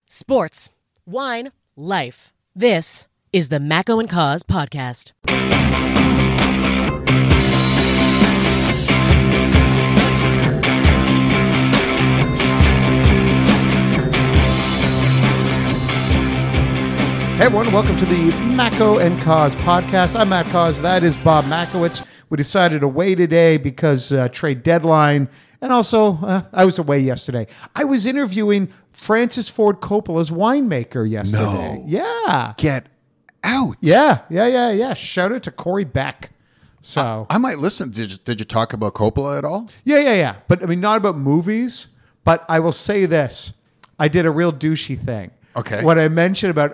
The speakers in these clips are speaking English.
Sports, wine, life. This is the Macco and Cause podcast. Hey everyone, welcome to the Macco and Cause podcast. I'm Matt Cause. That is Bob Makowitz. We decided to wait today because trade deadline, and also I was away yesterday. I was interviewing Francis Ford Coppola's winemaker yesterday. No. Yeah. Get out. Yeah. Shout out to Corey Beck. So I might listen. Did you talk about Coppola at all? Yeah. But I mean, not about movies, but I will say this. I did a real douchey thing. Okay. When I mentioned about,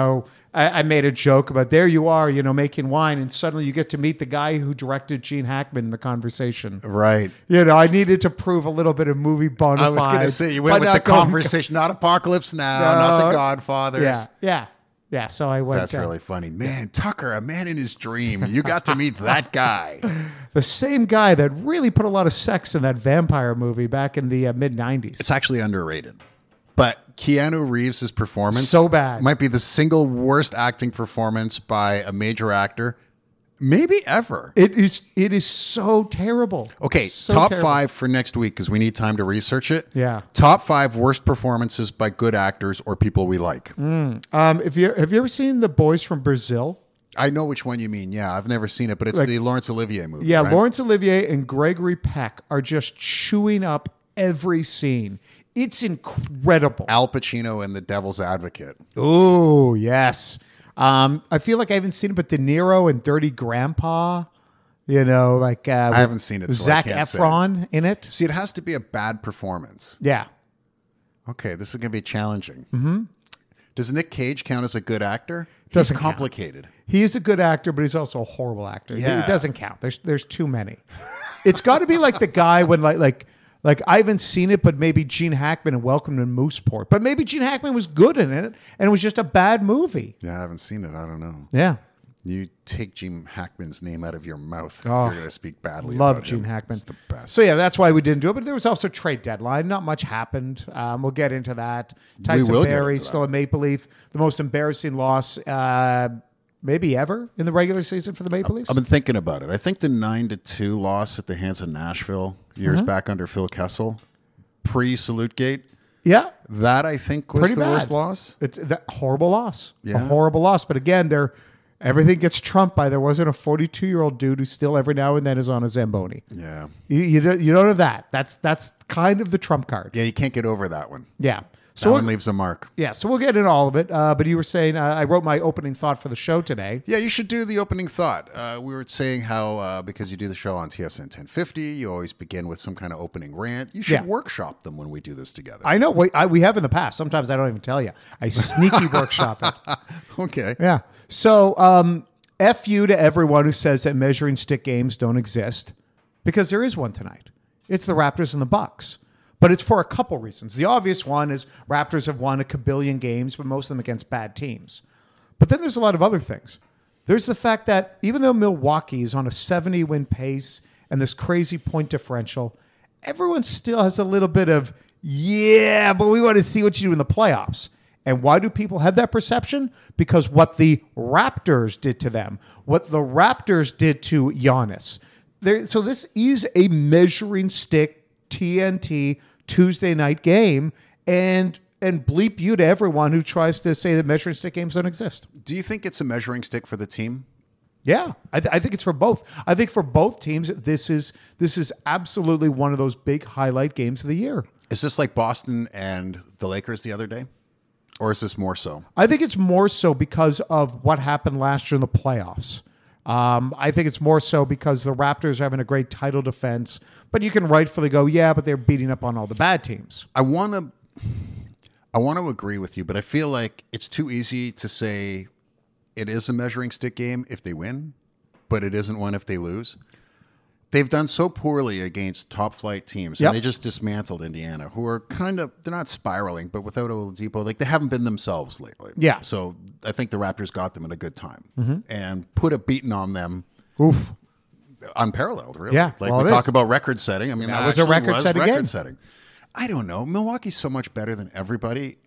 I made a joke about there you are, making wine, and suddenly you get to meet the guy who directed Gene Hackman in the conversation. Right. I needed to prove a little bit of movie bona fide. I was going to say, you went with the conversation, not Apocalypse Now, not The Godfathers. Yeah. So I went. That's really funny. Man, Tucker, a man in his dream. You got to meet that guy. The same guy that really put a lot of sex in that vampire movie back in the mid-'90s. It's actually underrated. But Keanu Reeves' performance so bad. Might be the single worst acting performance by a major actor, maybe ever. It is so terrible. Okay, so top terrible. 5 for next week because we need time to research it. Yeah. Top 5 worst performances by good actors or people we like. Have you ever seen The Boys from Brazil? I know which one you mean. Yeah, I've never seen it, but it's the Laurence Olivier movie. Yeah, right? Laurence Olivier and Gregory Peck are just chewing up every scene. It's incredible. Al Pacino and The Devil's Advocate. Oh, yes. I feel like I haven't seen it, but De Niro and Dirty Grandpa, I haven't seen it, so Zac I can't say. Efron in it. See, it has to be a bad performance. Yeah. Okay, this is going to be challenging. Mm-hmm. Does Nick Cage count as a good actor? Doesn't He's complicated. He is a good actor, but he's also a horrible actor. Yeah. It doesn't count. There's too many. It's got to be like the guy when like I haven't seen it, but maybe Gene Hackman in Welcome to Mooseport. But maybe Gene Hackman was good in it, and it was just a bad movie. Yeah, I haven't seen it. I don't know. Yeah. You take Gene Hackman's name out of your mouth if Oh, you're going to speak badly Love about Gene him. Hackman. It's the best. So yeah, that's why we didn't do it. But there was also trade deadline. Not much happened. We'll get into that. Tyson will get Barrie into still that. a Maple Leaf. The most embarrassing loss maybe ever in the regular season for the Maple Leafs. I've been thinking about it. I think the 9-2 loss at the hands of Nashville years back under Phil Kessel, pre-Salute Gate, Yeah. that I think was Pretty the bad. worst loss. It's a horrible loss. A Yeah. horrible loss. But again, everything gets trumped by there wasn't a 42-year-old dude who still every now and then is on a Zamboni. Yeah. You don't have that. That's kind of the trump card. Yeah, you can't get over that one. Yeah. That So one leaves a mark. so we'll get into all of it. But you were saying I wrote my opening thought for the show today. Yeah, you should do the opening thought. We were saying how because you do the show on TSN 1050, you always begin with some kind of opening rant. You should Yeah. workshop them when we do this together. I know we have in the past. Sometimes I don't even tell you. I sneaky workshop it. Okay. Yeah. So F you to everyone who says that measuring stick games don't exist, because there is one tonight. It's the Raptors and the Bucks. But it's for a couple reasons. The obvious one is Raptors have won a kabillion games, but most of them against bad teams. But then there's a lot of other things. There's the fact that even though Milwaukee is on a 70-win pace and this crazy point differential, everyone still has a little bit of, but we want to see what you do in the playoffs. And why do people have that perception? Because what the Raptors did to them, what the Raptors did to Giannis. So this is a measuring stick TNT Tuesday night game, and bleep you to everyone who tries to say that measuring stick games don't exist. Do you think it's a measuring stick for the team? Yeah, I think it's for both. I think for both teams, this is absolutely one of those big highlight games of the year. Is this like Boston and the Lakers the other day? Or is this more so? I think it's more so because of what happened last year in the playoffs. I think it's more so because the Raptors are having a great title defense, but you can rightfully go, but they're beating up on all the bad teams. I want to agree with you, but I feel like it's too easy to say it is a measuring stick game if they win, but it isn't one if they lose. They've done so poorly against top flight teams, and they just dismantled Indiana, who are they're not spiraling, but without Oladipo, they haven't been themselves lately. Yeah. So I think the Raptors got them at a good time and put a beating on them. Oof. Unparalleled, really. Yeah, Like well, we it talk is. about record setting. I mean, That was a record-setting game. I don't know. Milwaukee's so much better than everybody,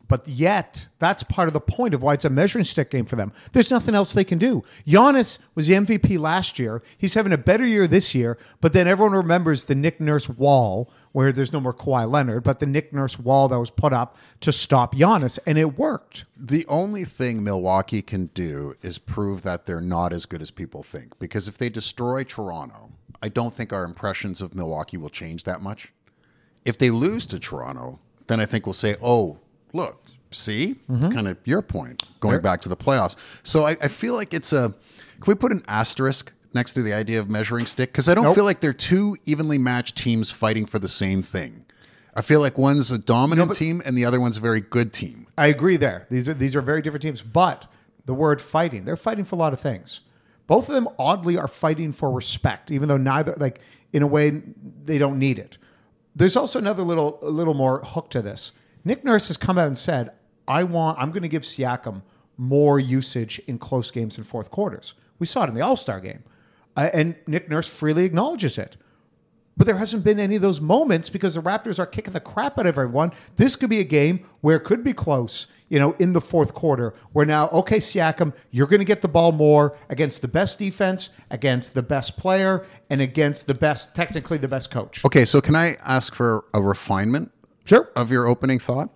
But yet, that's part of the point of why it's a measuring stick game for them. There's nothing else they can do. Giannis was the MVP last year. He's having a better year this year, but then everyone remembers the Nick Nurse wall, where there's no more Kawhi Leonard, but the Nick Nurse wall that was put up to stop Giannis, and it worked. The only thing Milwaukee can do is prove that they're not as good as people think. Because if they destroy Toronto, I don't think our impressions of Milwaukee will change that much. If they lose to Toronto, then I think we'll say, oh, look, see? Kind of your point, going back to the playoffs. So I feel like it's can we put an asterisk next to the idea of measuring stick? Because I don't feel like they're two evenly matched teams fighting for the same thing. I feel like one's a dominant team and the other one's a very good team. I agree there. These are very different teams, but the word fighting, they're fighting for a lot of things. Both of them oddly are fighting for respect, even though neither, like in a way, they don't need it. There's also another a little more hook to this. Nick Nurse has come out and said, I'm going to give Siakam more usage in close games and fourth quarters. We saw it in the All-Star game. And Nick Nurse freely acknowledges it. But there hasn't been any of those moments because the Raptors are kicking the crap out of everyone. This could be a game where it could be close, in the fourth quarter, where now, okay, Siakam, you're going to get the ball more against the best defense, against the best player, and against technically the best coach. Okay, so can I ask for a refinement? Sure. Of your opening thought?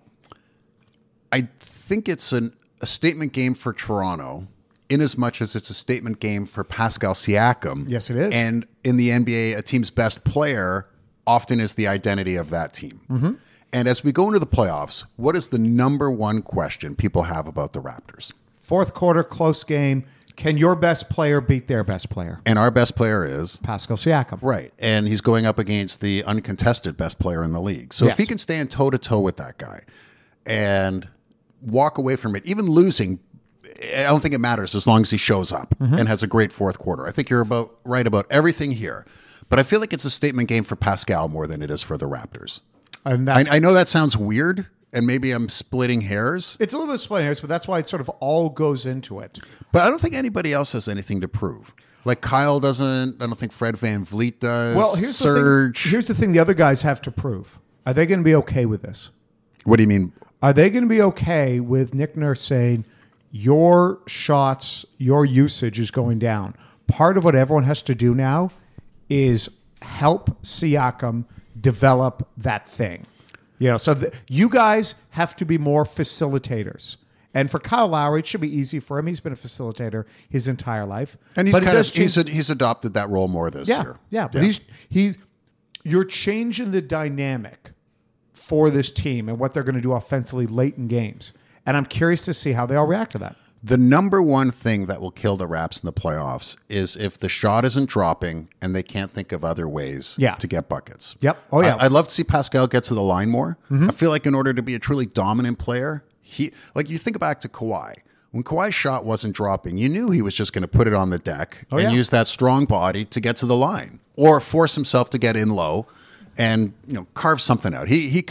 I think it's a statement game for Toronto in as much as it's a statement game for Pascal Siakam. Yes, it is. And in the NBA, a team's best player often is the identity of that team. Mm-hmm. And as we go into the playoffs, what is the number one question people have about the Raptors? Fourth quarter, close game. Can your best player beat their best player? And our best player is? Pascal Siakam. Right. And he's going up against the uncontested best player in the league. So if he can stand toe-to-toe with that guy and walk away from it, even losing, I don't think it matters as long as he shows up and has a great fourth quarter. I think you're right about everything here. But I feel like it's a statement game for Pascal more than it is for the Raptors. And I know that sounds weird, and maybe I'm splitting hairs. It's a little bit splitting hairs, but that's why it sort of all goes into it. But I don't think anybody else has anything to prove. Like Kyle doesn't. I don't think Fred VanVleet does. Well, Serge. Here's the thing the other guys have to prove. Are they going to be okay with this? What do you mean? Are they going to be okay with Nick Nurse saying, your shots, your usage is going down? Part of what everyone has to do now is help Siakam develop that thing. So you guys have to be more facilitators. And for Kyle Lowry, it should be easy for him. He's been a facilitator his entire life. And he's adopted that role more this year. Yeah, but you're changing the dynamic for this team and what they're going to do offensively late in games. And I'm curious to see how they all react to that. The number one thing that will kill the Raps in the playoffs is if the shot isn't dropping and they can't think of other ways to get buckets. Yep. Oh, yeah. I'd love to see Pascal get to the line more. I feel like in order to be a truly dominant player, you think back to Kawhi. When Kawhi's shot wasn't dropping, you knew he was just going to put it on the deck and use that strong body to get to the line or force himself to get in low and carve something out. He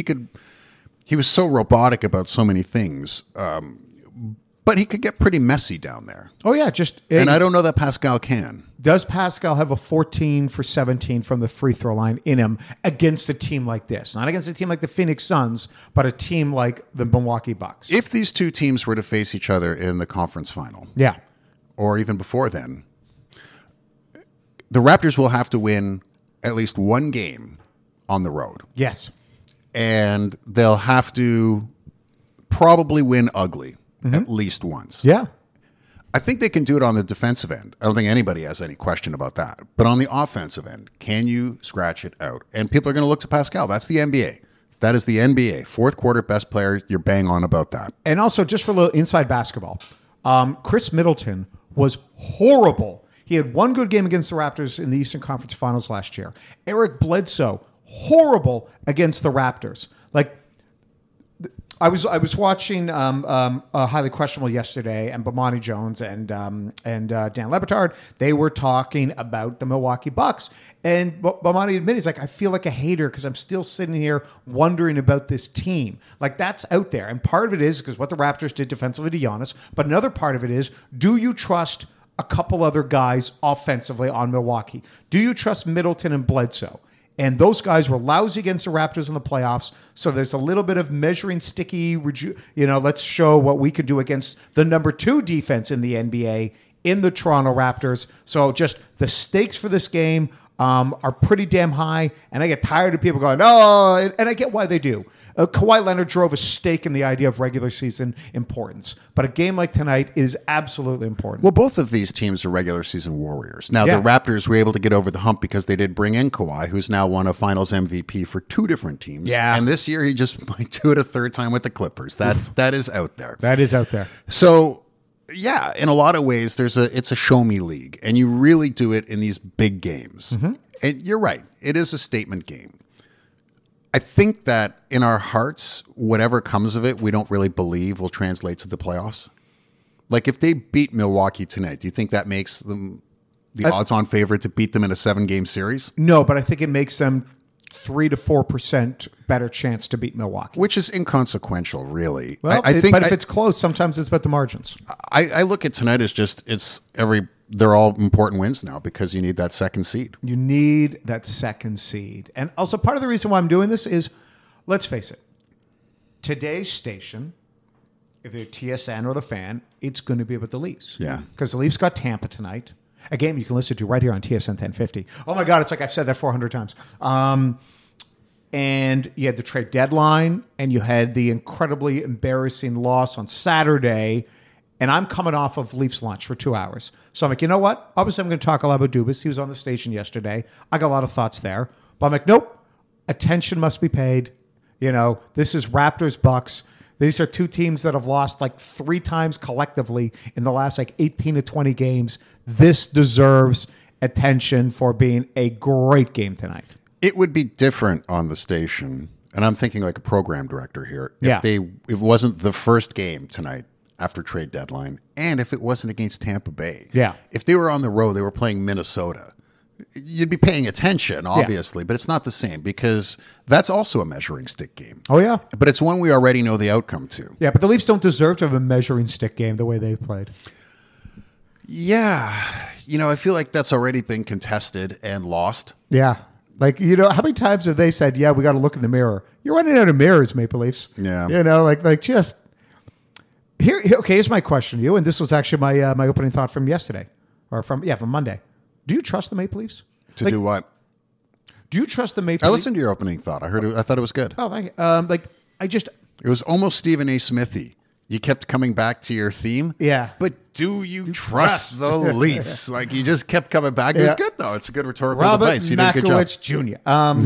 was so robotic about so many things. But he could get pretty messy down there. Oh, yeah. And I don't know that Pascal can. Does Pascal have a 14 for 17 from the free throw line in him against a team like this? Not against a team like the Phoenix Suns, but a team like the Milwaukee Bucks. If these two teams were to face each other in the conference final, or even before then, the Raptors will have to win at least one game on the road. Yes. And they'll have to probably win ugly. At least once. Yeah. I think they can do it on the defensive end. I don't think anybody has any question about that. But on the offensive end, can you scratch it out? And people are going to look to Pascal. That's the NBA. That is the NBA. Fourth quarter best player. You're bang on about that. And also, just for a little inside basketball, Chris Middleton was horrible. He had one good game against the Raptors in the Eastern Conference Finals last year. Eric Bledsoe, horrible against the Raptors. I was watching Highly Questionable yesterday, and Bomani Jones and Dan Le Batard, they were talking about the Milwaukee Bucks. And Bomani admitted, he's like, I feel like a hater because I'm still sitting here wondering about this team. Like, that's out there. And part of it is because what the Raptors did defensively to Giannis. But another part of it is, do you trust a couple other guys offensively on Milwaukee? Do you trust Middleton and Bledsoe? And those guys were lousy against the Raptors in the playoffs. So there's a little bit of measuring sticky, let's show what we could do against the number 2 defense in the NBA in the Toronto Raptors. So just the stakes for this game are pretty damn high. And I get tired of people going, oh, and I get why they do. Kawhi Leonard drove a stake in the idea of regular season importance. But a game like tonight is absolutely important. Well, both of these teams are regular season warriors. Now, Yeah. the Raptors were able to get over the hump because they did bring in Kawhi, who's now won a Finals MVP for 2 different teams. Yeah. And this year, he just might do it a third time with the Clippers. That is out there. That is out there. So, yeah, in a lot of ways, it's a show me league, and you really do it in these big games. And you're right; it is a statement game. I think that in our hearts, whatever comes of it, we don't really believe will translate to the playoffs. Like if they beat Milwaukee tonight, do you think that makes them the odds-on favorite to beat them in a 7-game series? No, but I think it makes them 3 to 4% better chance to beat Milwaukee. Which is inconsequential, really. Well, I think, but if it's close, sometimes it's about the margins. I look at tonight as they're all important wins now because you need that second seed. You need that second seed. And also part of the reason why I'm doing this is, let's face it, today's station, either TSN or the Fan, it's going to be about the Leafs. Yeah. Because the Leafs got Tampa tonight. A game you can listen to right here on TSN 1050. Oh my God, it's like I've said that 400 times. And you had the trade deadline, and you had the incredibly embarrassing loss on Saturday. And I'm coming off of Leafs lunch for 2 hours. So I'm like, you know what? Obviously, I'm going to talk a lot about Dubas. He was on the station yesterday. I got a lot of thoughts there. But I'm like, nope. Attention must be paid. This is Raptors Bucks. These are 2 teams that have lost like 3 times collectively in the last 18 to 20 games. This deserves attention for being a great game tonight. It would be different on the station, and I'm thinking like a program director here. Yeah. If it wasn't the first game tonight after trade deadline, and if it wasn't against Tampa Bay. Yeah. If they were on the road, they were playing Minnesota. You'd be paying attention, obviously, but it's not the same because that's also a measuring stick game. Oh, yeah. But it's one we already know the outcome to. Yeah, but the Leafs don't deserve to have a measuring stick game the way they've played. Yeah. I feel like that's already been contested and lost. Yeah. Like, how many times have they said, yeah, we got to look in the mirror? You're running out of mirrors, Maple Leafs. Yeah. Just... Here's my question to you, and this was actually my opening thought from yesterday, or from Monday. Do you trust the Maple Leafs? To do what? Do you trust the Maple I Leafs? listened to your opening thought. I thought it was good. Oh, thank you. It was almost Stephen A. Smithy. You kept coming back to your theme. Yeah. But do you trust the Leafs? Like you just kept coming back. It was good though. It's a good rhetorical Robert device. You did a good job. Makowicz Jr.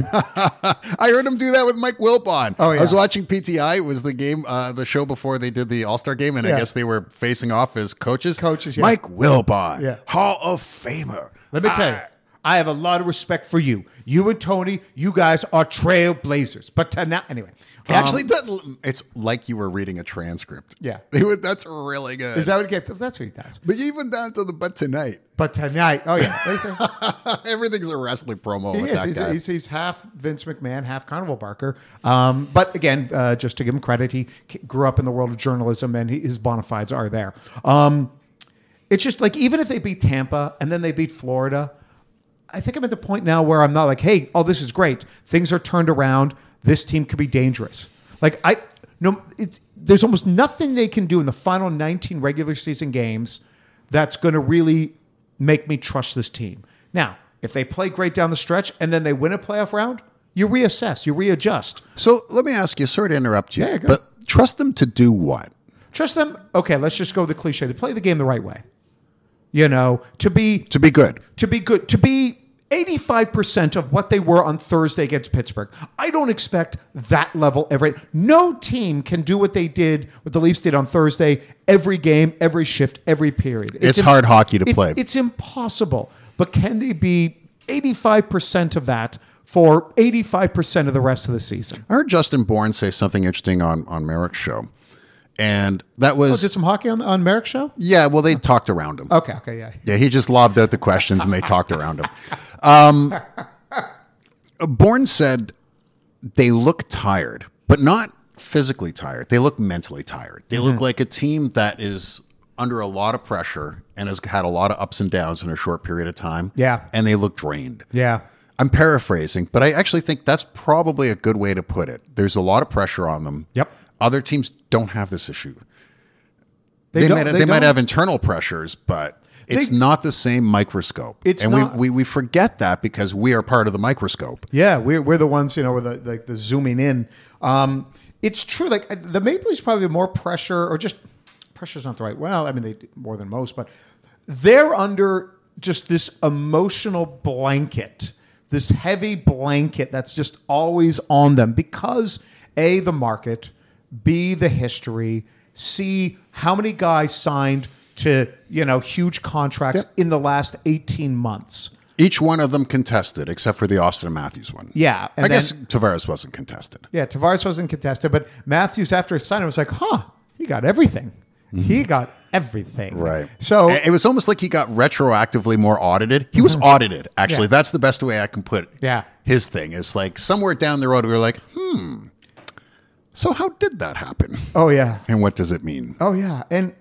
I heard him do that with Mike Wilbon. Oh, yeah. I was watching PTI. It was the game, the show before they did the All-Star game, and I guess they were facing off as coaches. Yeah. Mike Wilbon, Yeah. Hall of Famer. Let me tell you, I have a lot of respect for you. You and Tony, you guys are trailblazers. But tonight, anyway. Actually, it's like you were reading a transcript. Yeah. That's really good. Is that what he gets? That's what he does. But even down to the but tonight. But tonight, oh yeah. Everything's a wrestling promo He with is. that guy. He's half Vince McMahon, half Carnival Barker. But again, just to give him credit, he grew up in the world of journalism, and his bona fides are there. It's just like, even if they beat Tampa and then they beat Florida, I think I'm at the point now where I'm not like, hey, this is great. Things are turned around. This team could be dangerous. There's almost nothing they can do in the final 19 regular season games that's going to really make me trust this team. Now, if they play great down the stretch and then they win a playoff round, you reassess, you readjust. So let me ask you, sorry to interrupt you, Yeah, go. but trust them to do what? Trust them. Okay, let's just go with the cliche. To play the game the right way. To be good. To be 85% of what they were on Thursday against Pittsburgh. I don't expect that level every. No team can do what they did, what the Leafs did on Thursday, every game, every shift, every period. It's hard hockey to play. It's impossible. But can they be 85% of that for 85% of the rest of the season? I heard Justin Bourne say something interesting on Merrick's show. And that was... did some hockey on Merrick's show? Yeah, well, they talked around him. Okay, yeah. Yeah, he just lobbed out the questions and they talked around him. Bourne said they look tired, but not physically tired. They look mentally tired. They look like a team that is under a lot of pressure and has had a lot of ups and downs in a short period of time. Yeah. And they look drained. Yeah. I'm paraphrasing, but I actually think that's probably a good way to put it. There's a lot of pressure on them. Yep. Other teams don't have this issue. They might have internal pressures, but it's not the same microscope. It's not. We forget that because we are part of the microscope. Yeah, we're the ones, with the zooming in. It's true. Like the Maple Leafs probably have more pressure, or just pressure's not the right. Well, I mean, they do more than most, but they're under just this emotional blanket, this heavy blanket that's just always on them because A, the market, B, the history, C, how many guys signed to, huge contracts in the last 18 months. Each one of them contested, except for the Austin Matthews one. Yeah. I guess Tavares wasn't contested. Yeah, Tavares wasn't contested, but Matthews, after he signed it, was like, he got everything. He got everything. Right. So it was almost like he got retroactively more audited. He was audited, actually. Yeah. That's the best way I can put Yeah. his thing. Is like somewhere down the road, we were like, so how did that happen? Oh, yeah. And what does it mean? Oh, yeah. And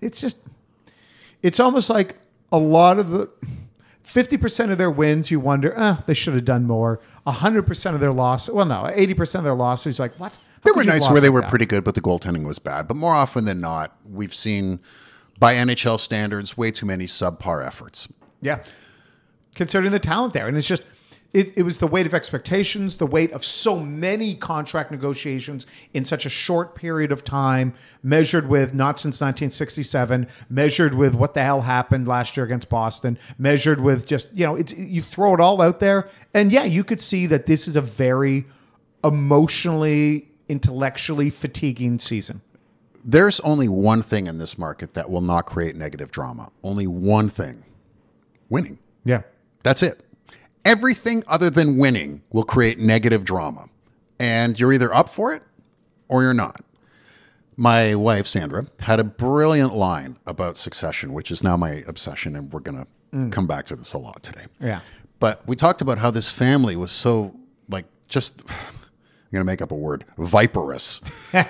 it's almost like a lot of the 50% of their wins, you wonder, they should have done more. 100% of their losses, 80% of their losses, like, what? There were nights where they were pretty good, but the goaltending was bad. But more often than not, we've seen, by NHL standards, way too many subpar efforts. Yeah. Considering the talent there. And it's just, it was the weight of expectations, the weight of so many contract negotiations in such a short period of time, measured with not since 1967, measured with what the hell happened last year against Boston, measured with just, you throw it all out there. And yeah, you could see that this is a very emotionally, intellectually fatiguing season. There's only one thing in this market that will not create negative drama. Only one thing. Winning. Yeah. That's it. Everything other than winning will create negative drama. And you're either up for it or you're not. My wife, Sandra, had a brilliant line about Succession, which is now my obsession, and we're going to come back to this a lot today. Yeah. But we talked about how this family was so, I'm going to make up a word, viperous.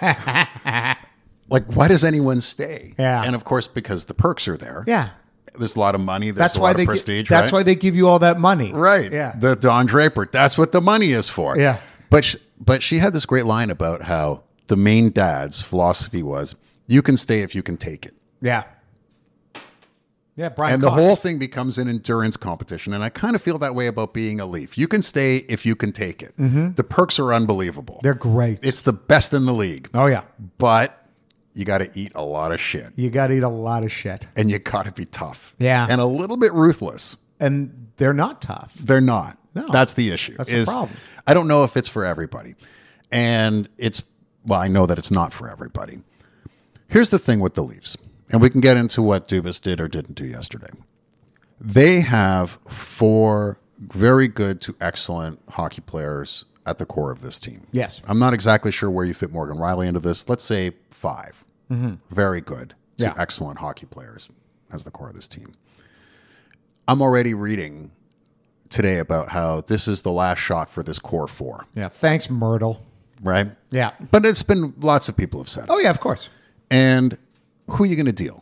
Like, why does anyone stay? Yeah. And of course, because the perks are there. Yeah. There's a lot of money. There's That's a why lot of prestige, That's right? why they give you all that money. Right. Yeah. The Don Draper. That's what the money is for. Yeah. But she had this great line about how the main dad's philosophy was, you can stay if you can take it. Yeah. Yeah, Brian And the Cox. whole thing becomes an endurance competition. And I kind of feel that way about being a Leaf. You can stay if you can take it. Mm-hmm. The perks are unbelievable. They're great. It's the best in the league. Oh, yeah. But you got to eat a lot of shit. You got to eat a lot of shit. And you got to be tough. Yeah. And a little bit ruthless. And they're not tough. They're not. No. That's the issue. That's the problem. I don't know if it's for everybody. And I know that it's not for everybody. Here's the thing with the Leafs. And we can get into what Dubas did or didn't do yesterday. They have 4 very good to excellent hockey players at the core of this team. Yes. I'm not exactly sure where you fit Morgan Riley into this. Let's say 5. Mm-hmm. Very good to excellent hockey players as the core of this team. I'm already reading today about how this is the last shot for this core 4. Yeah. Thanks, Myrtle. Right? Yeah. But it's been, lots of people have said it. Oh, yeah, of course. And who are you going to deal?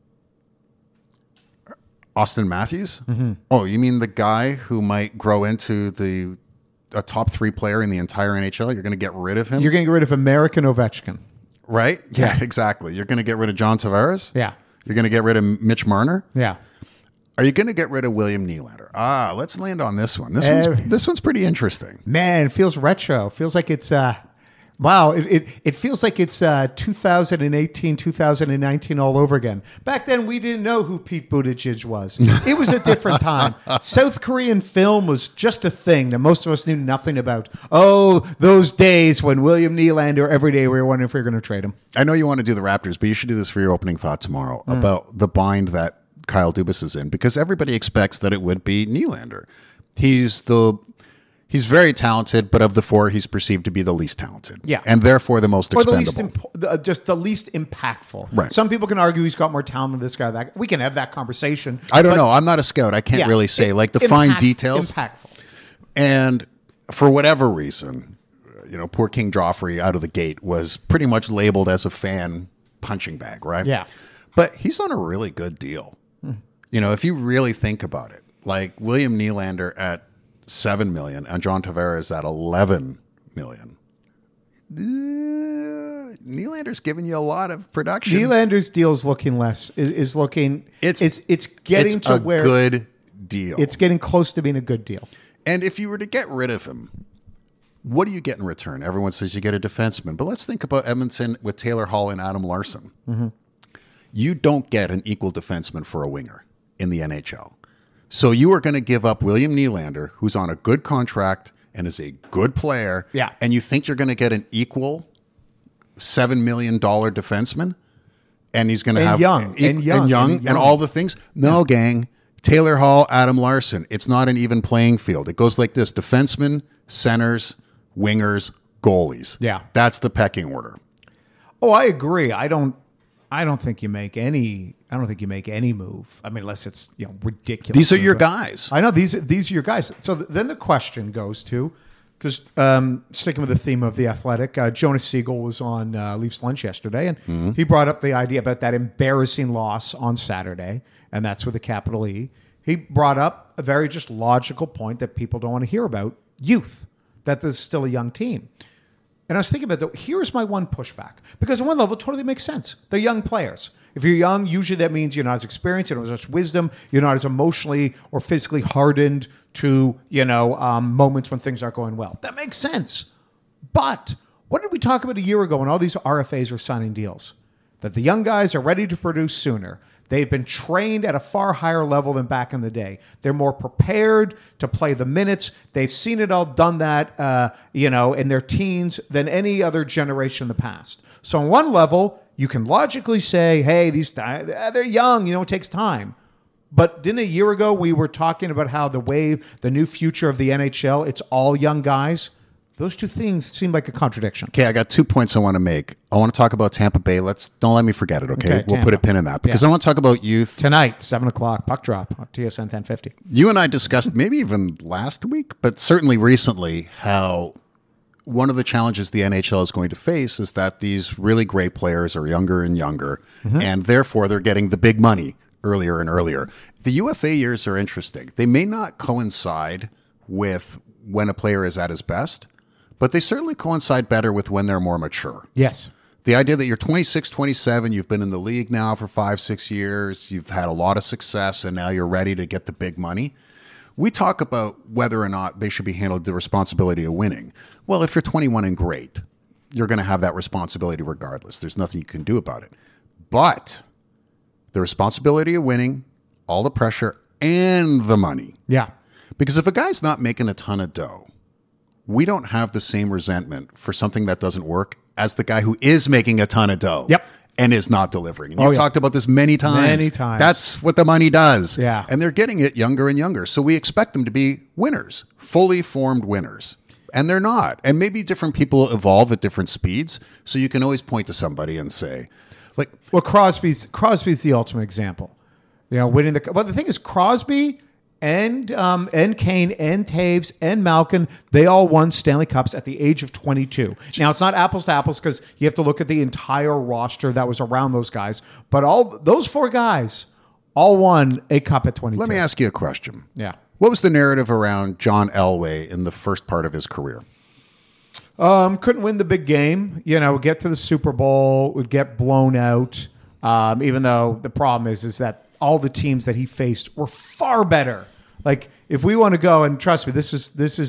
Austin Matthews? Mm-hmm. Oh, you mean the guy who might grow into a top 3 player in the entire NHL? You're going to get rid of him? You're going to get rid of American Ovechkin. Right? Yeah, exactly. You're going to get rid of John Tavares? Yeah. You're going to get rid of Mitch Marner? Yeah. Are you going to get rid of William Nylander? Let's land on this one. This one's pretty interesting. Man, it feels retro. Feels like it's wow. It feels like it's 2018, 2019 all over again. Back then, we didn't know who Pete Buttigieg was. It was a different time. South Korean film was just a thing that most of us knew nothing about. Oh, those days when William Nylander, every day we were wondering if we were going to trade him. I know you want to do the Raptors, but you should do this for your opening thought tomorrow about the bind that Kyle Dubas is in, because everybody expects that it would be Nylander. He's very talented, but of the 4, he's perceived to be the least talented. Yeah. And therefore the most Or expendable. just the least impactful. Right. Some people can argue he's got more talent than this guy. That we can have that conversation. I don't know. I'm not a scout. I can't really say. Fine details. Impactful. And for whatever reason, poor King Joffrey out of the gate was pretty much labeled as a fan punching bag, right? Yeah. But he's on a really good deal. If you really think about it, like William Nylander at $7 million and John Tavares at $11 million. Nylander's giving you a lot of production. Nylander's deal is looking less. Is looking. It's getting to a where good deal. it's getting close to being a good deal. And if you were to get rid of him, what do you get in return? Everyone says you get a defenseman, but let's think about Edmonton with Taylor Hall and Adam Larson. Mm-hmm. You don't get an equal defenseman for a winger in the NHL. So you are going to give up William Nylander, who's on a good contract and is a good player. Yeah. And you think you're going to get an equal $7 million defenseman? And he's going to have young and all the things? No, gang. Taylor Hall, Adam Larson. It's not an even playing field. It goes like this: defensemen, centers, wingers, goalies. Yeah. That's the pecking order. Oh, I agree. I don't think you make any. I don't think you make any move. I mean, unless it's ridiculous. These are your guys. I know these are your guys. So then the question goes to, because sticking with the theme of the Athletic, Jonas Siegel was on Leafs Lunch yesterday, and he brought up the idea about that embarrassing loss on Saturday, and that's with a capital E. He brought up a very just logical point that people don't want to hear about: youth. That this is still a young team. And I was thinking about that. Here's my one pushback. Because on one level, it totally makes sense. They're young players. If you're young, usually that means you're not as experienced, you don't have as much wisdom, you're not as emotionally or physically hardened to, moments when things aren't going well. That makes sense. But what did we talk about a year ago when all these RFAs were signing deals? That the young guys are ready to produce sooner. They've been trained at a far higher level than back in the day. They're more prepared to play the minutes. They've seen it all, done that, in their teens than any other generation in the past. So on one level, you can logically say, hey, they're young, it takes time. But didn't a year ago we were talking about how the new future of the NHL, it's all young guys? Those two things seem like a contradiction. Okay, I got 2 points I want to make. I want to talk about Tampa Bay. Don't let me forget it, okay? We'll put a pin in that because I want to talk about youth. Tonight, 7 o'clock, puck drop on TSN 1050. You and I discussed maybe even last week, but certainly recently, how one of the challenges the NHL is going to face is that these really great players are younger and younger, and therefore they're getting the big money earlier and earlier. The UFA years are interesting. They may not coincide with when a player is at his best, but they certainly coincide better with when they're more mature. Yes. The idea that you're 26, 27, you've been in the league now for 5-6 years, you've had a lot of success, and now you're ready to get the big money. We talk about whether or not they should be handled the responsibility of winning. Well, if you're 21 and great, you're going to have that responsibility regardless. There's nothing you can do about it. But the responsibility of winning, all the pressure, and the money. Yeah. Because if a guy's not making a ton of dough, we don't have the same resentment for something that doesn't work as the guy who is making a ton of dough. Yep. And is not delivering. And you've talked about this many times. Many times. That's what the money does. Yeah. And they're getting it younger and younger. So we expect them to be winners, fully formed winners. And they're not. And maybe different people evolve at different speeds. So you can always point to somebody and say, well, Crosby's the ultimate example. Winning the thing is, Crosby and Kane and Taves and Malkin, they all won Stanley Cups at the age of 22. Now, it's not apples to apples because you have to look at the entire roster that was around those guys. But all those four guys all won a cup at 22. Let me ask you a question. Yeah. What was the narrative around John Elway in the first part of his career? Couldn't win the big game. Get to the Super Bowl, would get blown out. Even though the problem is that all the teams that he faced were far better. Like, if we want to go, and trust me, this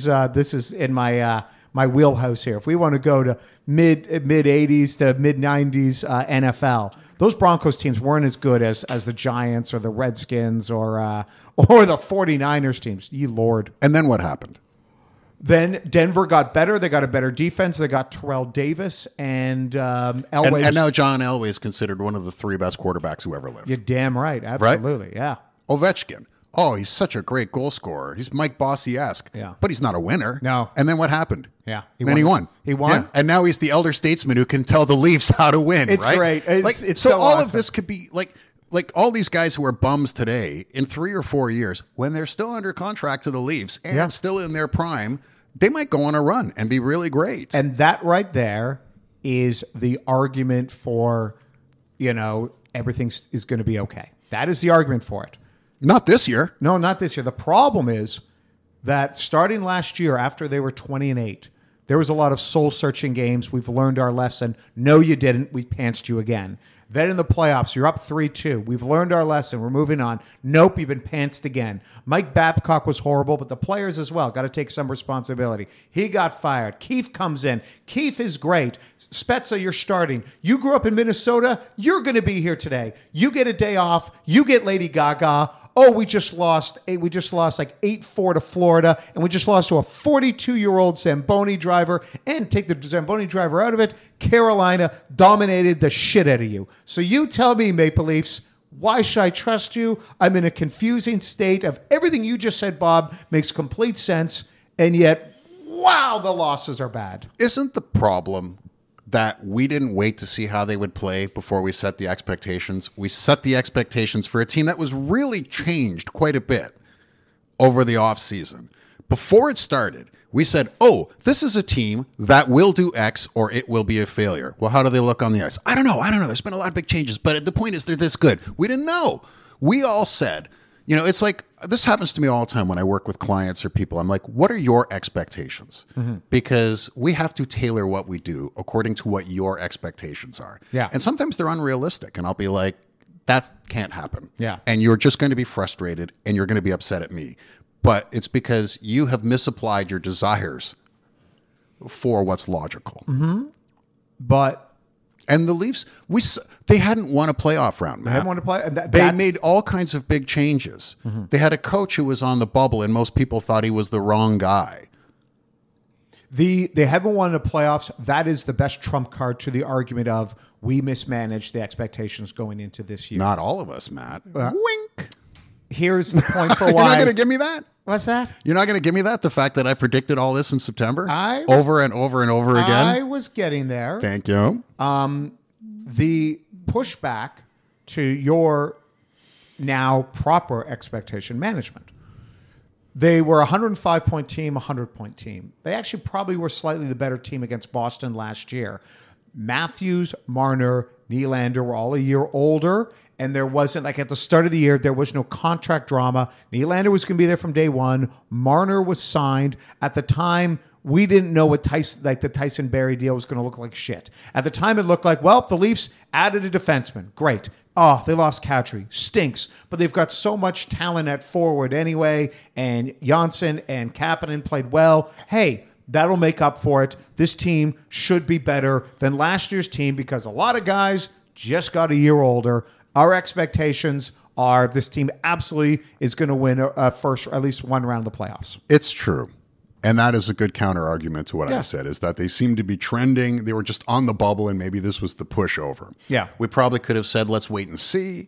is in my my wheelhouse here. If we want to go to mid 80s to mid 90s NFL, those Broncos teams weren't as good as the Giants or the Redskins or the 49ers teams. Ye Lord. And then what happened? Then Denver got better. They got a better defense. They got Terrell Davis and Elway. And now John Elway is considered one of the three best quarterbacks who ever lived. You're damn right. Absolutely. Right? Yeah. Ovechkin. Oh, he's such a great goal scorer. He's Mike Bossy-esque. Yeah. But he's not a winner. No. And then what happened? Yeah. He won. He won? Yeah. And now he's the elder statesman who can tell the Leafs how to win. It's right? great. It's so all awesome. of this could be like all these guys who are bums today in 3 or 4 years, when they're still under contract to the Leafs and still in their prime, they might go on a run and be really great. And that right there is the argument for, everything is going to be okay. That is the argument for it. Not this year. No, not this year. The problem is that starting last year after they were 20-8, there was a lot of soul-searching games. We've learned our lesson. No, you didn't. We pantsed you again. Then in the playoffs, you're up 3-2. We've learned our lesson. We're moving on. Nope, you've been pantsed again. Mike Babcock was horrible, but the players as well got to take some responsibility. He got fired. Keefe comes in. Keefe is great. Spezza, you're starting. You grew up in Minnesota. You're going to be here today. You get a day off. You get Lady Gaga. Oh, we just lost like 8-4 to Florida, and we just lost to a 42-year-old Zamboni driver. And take the Zamboni driver out of it, Carolina dominated the shit out of you. So you tell me, Maple Leafs, why should I trust you? I'm in a confusing state of everything you just said, Bob, makes complete sense, and yet, wow, the losses are bad. Isn't the problem that we didn't wait to see how they would play before we set the expectations? We set the expectations for a team that was really changed quite a bit over the offseason. Before it started, we said, oh, this is a team that will do X or it will be a failure. Well, how do they look on the ice? I don't know. There's been a lot of big changes, but the point is they're this good. We didn't know. We all said, it's like, this happens to me all the time when I work with clients or people. I'm like, what are your expectations? Because we have to tailor what we do according to what your expectations are. Yeah. And sometimes they're unrealistic. And I'll be like, that can't happen. Yeah. And you're just going to be frustrated and you're going to be upset at me. But it's because you have misapplied your desires for what's logical. But And the Leafs, they hadn't won a playoff round, Matt. they want to play. They made all kinds of big changes. They had a coach who was on the bubble, and most people thought he was the wrong guy. They haven't won the playoffs. That is the best trump card to the argument of we mismanaged the expectations going into this year. Not all of us, Matt. Wink. Here's the point for You're why. not going to give me that? What's that? You're not going to give me that? The fact that I predicted all this in September? I was- over and over and over again? I was getting there. Thank you. The pushback to your now proper expectation management. They were a 105-point team, a 100-point team. They actually probably were slightly the better team against Boston last year. Matthews, Marner, Nylander were all a year older, and there wasn't, like at the start of the year, there was no contract drama. Nylander was going to be there from day one. Marner was signed. At the time, we didn't know what the Tyson Barrie deal was going to look like shit. At the time, it looked like, well, the Leafs added a defenseman. Great. Oh, they lost Kadri. Stinks. But they've got so much talent at forward anyway, and Janssen and Kapanen played well. Hey, that'll make up for it. This team should be better than last year's team because a lot of guys just got a year older. Our expectations are this team absolutely is going to win at least one round of the playoffs. It's true. And that is a good counter argument to what Yeah. I said, is that they seem to be trending. They were just on the bubble, and maybe this was the pushover. Yeah. We probably could have said, let's wait and see.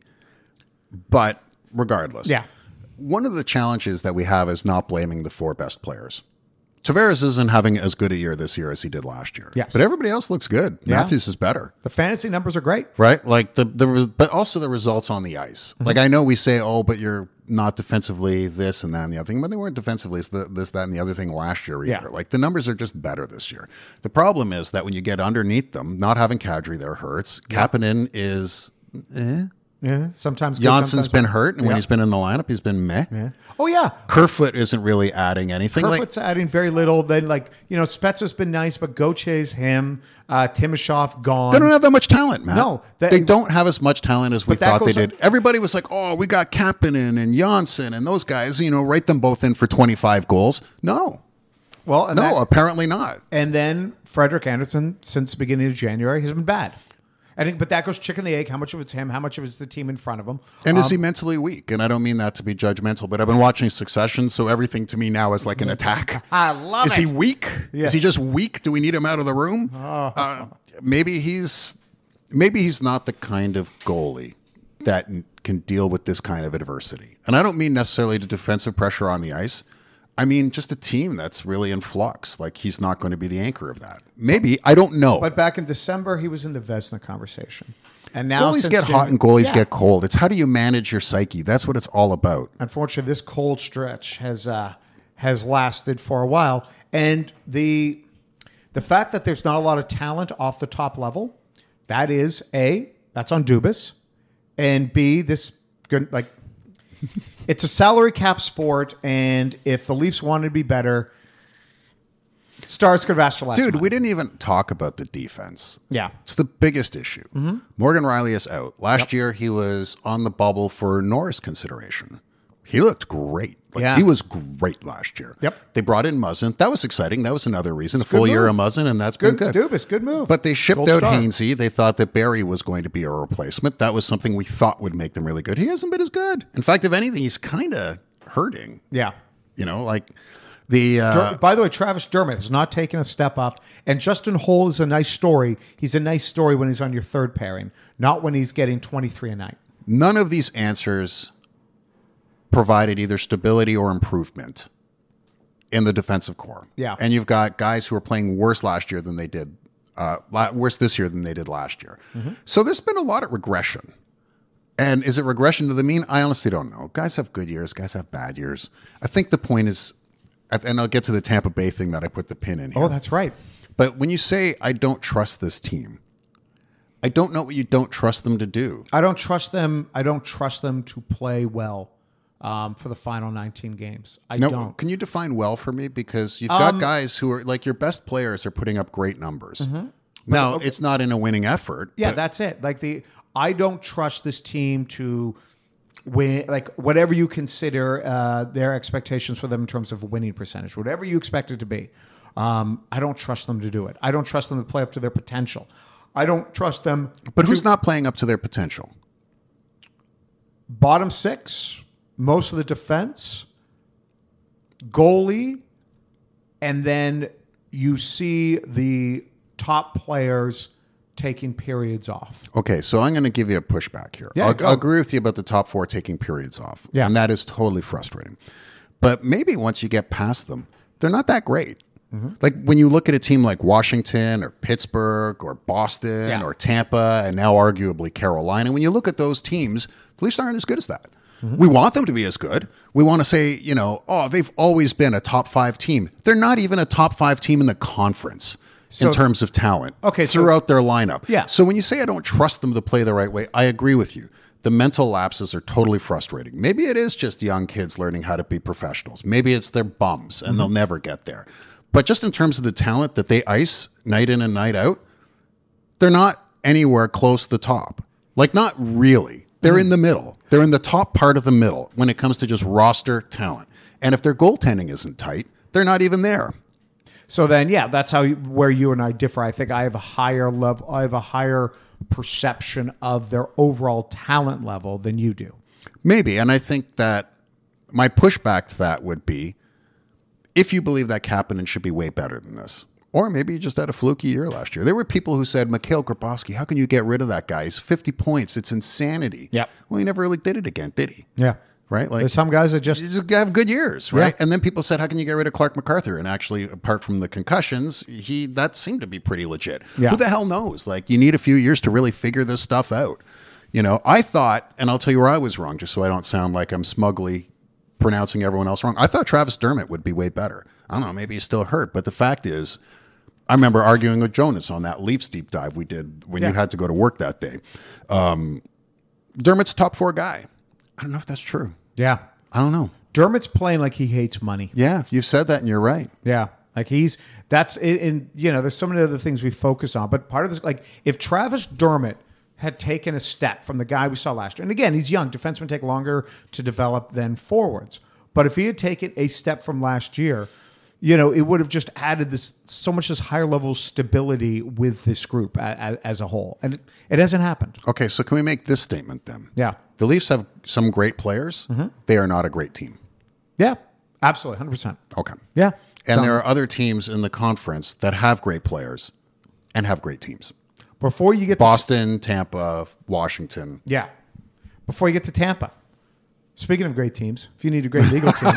But regardless. Yeah. One of the challenges that we have is not blaming the four best players. Tavares isn't having as good a year this year as he did last year. Yes. But everybody else looks good. Yeah. Matthews is better. The fantasy numbers are great. Right? Like but also the results on the ice. Like I know we say, oh, but you're not defensively this and that and the other thing, but they weren't defensively this, that, and the other thing last year either. Yeah. Like the numbers are just better this year. The problem is that when you get underneath them, not having Kadri there hurts. Kapanen is Yeah, sometimes good, Janssen's sometimes been bad. hurt, and when Yeah. he's been in the lineup, he's been meh. Yeah. Oh yeah, Kerfoot isn't really adding anything. Kerfoot's adding very little. Then Spezza's been nice, but Gautier's him. Timashov gone. They don't have that much talent, man. No, they don't have as much talent as we But that thought they goes did. Everybody was like, "Oh, we got Kapanen and Janssen and those guys. Write them both in for 25 goals." No, apparently not. And then Frederick Anderson, since the beginning of January, has been bad. I think, but that goes chicken the egg. How much of it's him? How much of it's the team in front of him? And is he mentally weak? And I don't mean that to be judgmental, but I've been watching Succession, so everying to me now is like an attack. I love Is it. he weak? Yeah. Is he just weak? Do we need him out of the room? Maybe he's not the kind of goalie that can deal with this kind of adversity. And I don't mean necessarily the defensive pressure on the ice. I mean, just a team that's really in flux. Like, he's not going to be the anchor of that. Maybe. I don't know. But back in December, he was in the Vesna conversation. And now Goalies since get hot January- and goalies Yeah. get cold. It's how do you manage your psyche? That's what it's all about. Unfortunately, this cold stretch has lasted for a while, and the fact that there's not a lot of talent off the top level, that's on Dubas, and B, this good It's a salary cap sport, and if the Leafs wanted to be better, Stars could have asked for less Dude, money. we didn't even talk about the defense. Yeah. It's the biggest issue. Morgan Riley is out. Last year, he was on the bubble for Norris consideration. He looked great. Yeah. He was great last year. Yep. They brought in Muzzin. That was exciting. That was another reason. A full year of Muzzin, and that's been good. Dubas, good move. But they shipped Gold out star. Hainsey. They thought that Barry was going to be a replacement. That was something we thought would make them really good. He hasn't been as good. In fact, if anything, he's kind of hurting. Yeah. You know, like the... By the way, Travis Dermott has not taken a step up, and Justin Holl is a nice story. He's a nice story when he's on your third pairing, not when he's getting 23 a night. None of these answers provided either stability or improvement in the defensive core. Yeah. And you've got guys who are playing worse last year than they did, worse this year than they did last year. So there's been a lot of regression. And is it regression to the mean? I honestly don't know. Guys have good years. Guys have bad years. I think the point is, and I'll get to the Tampa Bay thing that I put the pin in here. Oh, that's right. But when you say, I don't trust this team, I don't know what you don't trust them to do. I don't trust them. I don't trust them to play well for the final 19 games. I don't. Can you define well for me? Because you've got guys who are like your best players are putting up great numbers. Now, it's not in a winning effort. Yeah, but that's it. I don't trust this team to win. Like whatever you consider their expectations for them in terms of a winning percentage, whatever you expect it to be, I don't trust them to do it. I don't trust them to play up to their potential. I don't trust them. But who's not playing up to their potential? Bottom six, most of the defense, goalie, and then you see the top players taking periods off. Okay, so I'm going to give you a pushback here. Yeah, I'll agree with you about the top four taking periods off. Yeah. And that is totally frustrating. But maybe once you get past them, they're not that great. Like when you look at a team like Washington or Pittsburgh or Boston Yeah. or Tampa and now arguably Carolina, when you look at those teams, the Leafs aren't as good as that. We want them to be as good. We want to say, you know, oh, they've always been a top five team. They're not even a top five team in the conference in terms of talent throughout their lineup. Yeah. So when you say I don't trust them to play the right way, I agree with you. The mental lapses are totally frustrating. Maybe it is just young kids learning how to be professionals. Maybe it's their bums and they'll never get there. But just in terms of the talent that they ice night in and night out, they're not anywhere close to the top. Like, not really. They're in the middle. They're in the top part of the middle when it comes to just roster talent. And if their goaltending isn't tight, they're not even there. So then, yeah, that's where you and I differ. I think I have a higher level. I have a higher perception of their overall talent level than you do. Maybe. And I think that my pushback to that would be, if you believe that Kapanen should be way better than this, or maybe he just had a fluky year last year. There were people who said, Mikhail Grabowski, how can you get rid of that guy? He's 50 points. It's insanity. Yep. Well, he never really did it again, did he? Yeah. Right? Like, There's some guys that just you just have good years, right? Yeah. And then people said, how can you get rid of Clark MacArthur? And actually, apart from the concussions, that seemed to be pretty legit. Yeah. Who the hell knows? Like, you need a few years to really figure this stuff out. You know, I thought, and I'll tell you where I was wrong, just so I don't sound like I'm smugly pronouncing everyone else wrong. I thought Travis Dermott would be way better. I don't know, maybe he's still hurt. But the fact is, I remember arguing with Jonas on that Leafs deep dive we did when you had to go to work that day. Dermott's a top four guy. I don't know if that's true. yeah. I don't know. Dermott's playing like he hates money. Yeah, you've said that and you're right. Yeah. Like that's it. And, you know, there's so many other things we focus on. But part of this, like, if Travis Dermott had taken a step from the guy we saw last year, and again, he's young, defensemen take longer to develop than forwards. But if he had taken a step from last year, you know, it would have just added this so much this higher level of stability with this group as a whole. And it hasn't happened. Okay, so can we make this statement then? Yeah. The Leafs have some great players. They are not a great team. Yeah. Absolutely. 100%. Okay. Yeah. And there are other teams in the conference that have great players and have great teams. Before you get to Boston, Tampa, Washington. Yeah. Before you get to Tampa, speaking of great teams, if you need a great legal team,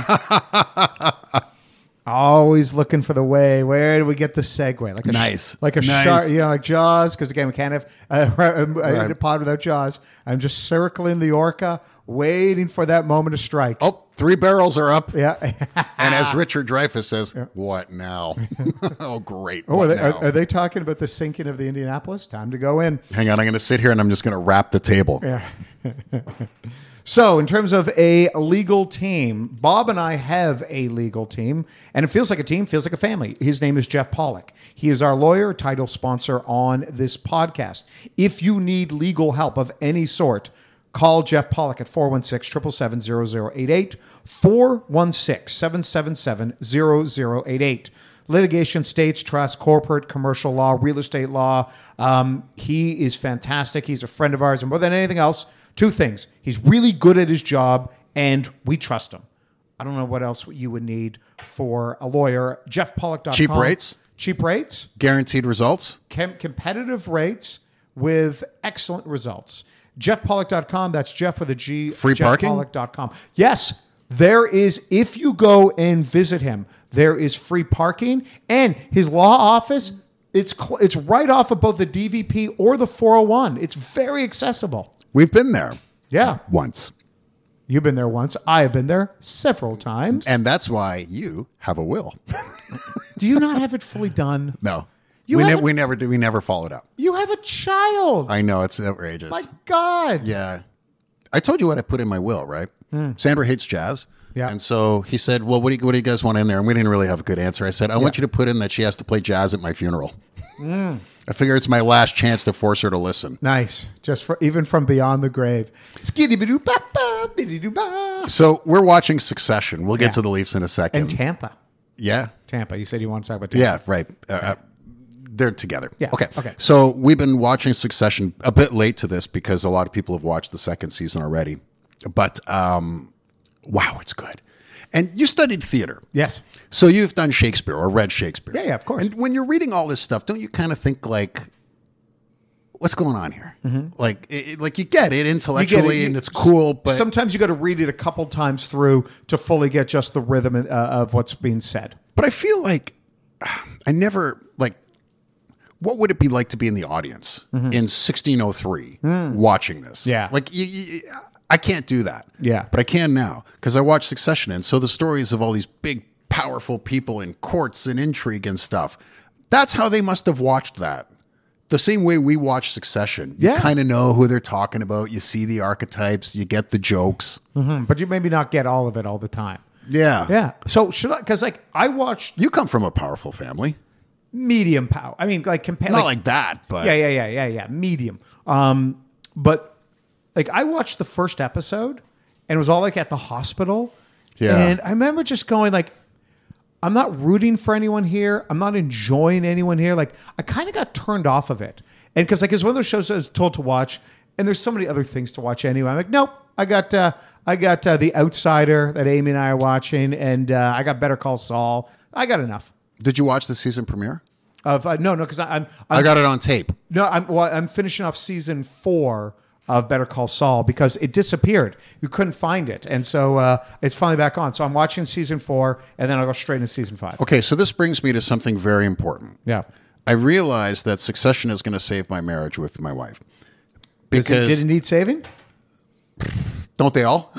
always looking for the way. Where do we get the segue? Like a Nice. like a Nice. shark, you know, like Jaws. Because again, we can't have a pod without Jaws. I'm just circling the orca, waiting for that moment to strike. Oh, 3 barrels are up. Yeah. And as Richard Dreyfuss says, what now? Oh, great. Oh, What are now? they talking about the sinking of the Indianapolis? Time to go in. Hang on, I'm going to sit here and I'm just going to wrap the table. Yeah. So, in terms of a legal team, Bob and I have a legal team, and it feels like a team, feels like a family. His name is Jeff Pollock. He is our lawyer, title sponsor on this podcast. If you need legal help of any sort, call Jeff Pollock at 416-777-0088, 416-777-0088. Litigation, states, trust, corporate, commercial law, real estate law. He is fantastic. He's a friend of ours. And more than anything else, two things. He's really good at his job, and we trust him. I don't know what else you would need for a lawyer. JeffPollock.com. Cheap rates? Cheap rates. Guaranteed results? Competitive rates with excellent results. JeffPollock.com. That's Jeff with a G. Free parking? JeffPollock.com. Yes, there is. If you go and visit him, there is free parking, and his law office, it's right off of both the DVP or the 401. It's very accessible. We've been there Yeah. once. You've been there once. I have been there several times. And that's why you have a will. Do you not have it fully done? No. You We haven't- never do. We never followed up. You have a child. I know, it's outrageous. My God. Yeah. I told you what I put in my will, right? Sandra hates jazz. Yeah. And so he said, well, what do you guys want in there? And we didn't really have a good answer. I said, I want you to put in that she has to play jazz at my funeral. I figure it's my last chance to force her to listen. Nice. Just even from beyond the grave. Skiddy-bidoo-ba-ba, biddy-doo-ba. So we're watching Succession. We'll get Yeah. to the Leafs in a second. And Tampa. Yeah. Tampa. You said you want to talk about Tampa. Yeah, right. They're together. Yeah, Okay. okay. So we've been watching Succession a bit late to this because a lot of people have watched the second season already. But wow, it's good. And you studied theater. Yes. So you've done Shakespeare or read Shakespeare. Yeah, of course. And when you're reading all this stuff, don't you kind of think like, what's going on here? Like, like you get it intellectually and it's cool, but sometimes you got to read it a couple times through to fully get just the rhythm of what's being said. But I feel like I never like. What would it be like to be in the audience in 1603 watching this? Yeah. Like I can't do that. Yeah. But I can now because I watch Succession. And so the stories of all these big, powerful people in courts and intrigue and stuff, that's how they must have watched that. The same way we watch Succession. You Yeah. kind of know who they're talking about. You see the archetypes. You get the jokes. But you maybe not get all of it all the time. Yeah. Yeah. So should I? Because like I watched You come from a powerful family. medium power. I mean, like compare. Not like that, but Yeah. Medium. But like I watched the first episode and it was all like at the hospital. Yeah. And I remember just going like, I'm not rooting for anyone here. I'm not enjoying anyone here. Like I kind of got turned off of it. And because like it's one of those shows I was told to watch, and there's so many other things to watch anyway. I'm like, nope. I got The Outsider that Amy and I are watching, and I got Better Call Saul. I got enough. Did you watch the season premiere? Of no, because I'm I got it on tape. no, I'm finishing off season 4 of Better Call Saul because it disappeared. You couldn't find it, and so it's finally back on. So I'm watching season 4, and then I'll go straight into season 5. Okay, so this brings me to something very important. Yeah, I realized that Succession is going to save my marriage with my wife. did it need saving? Don't they all?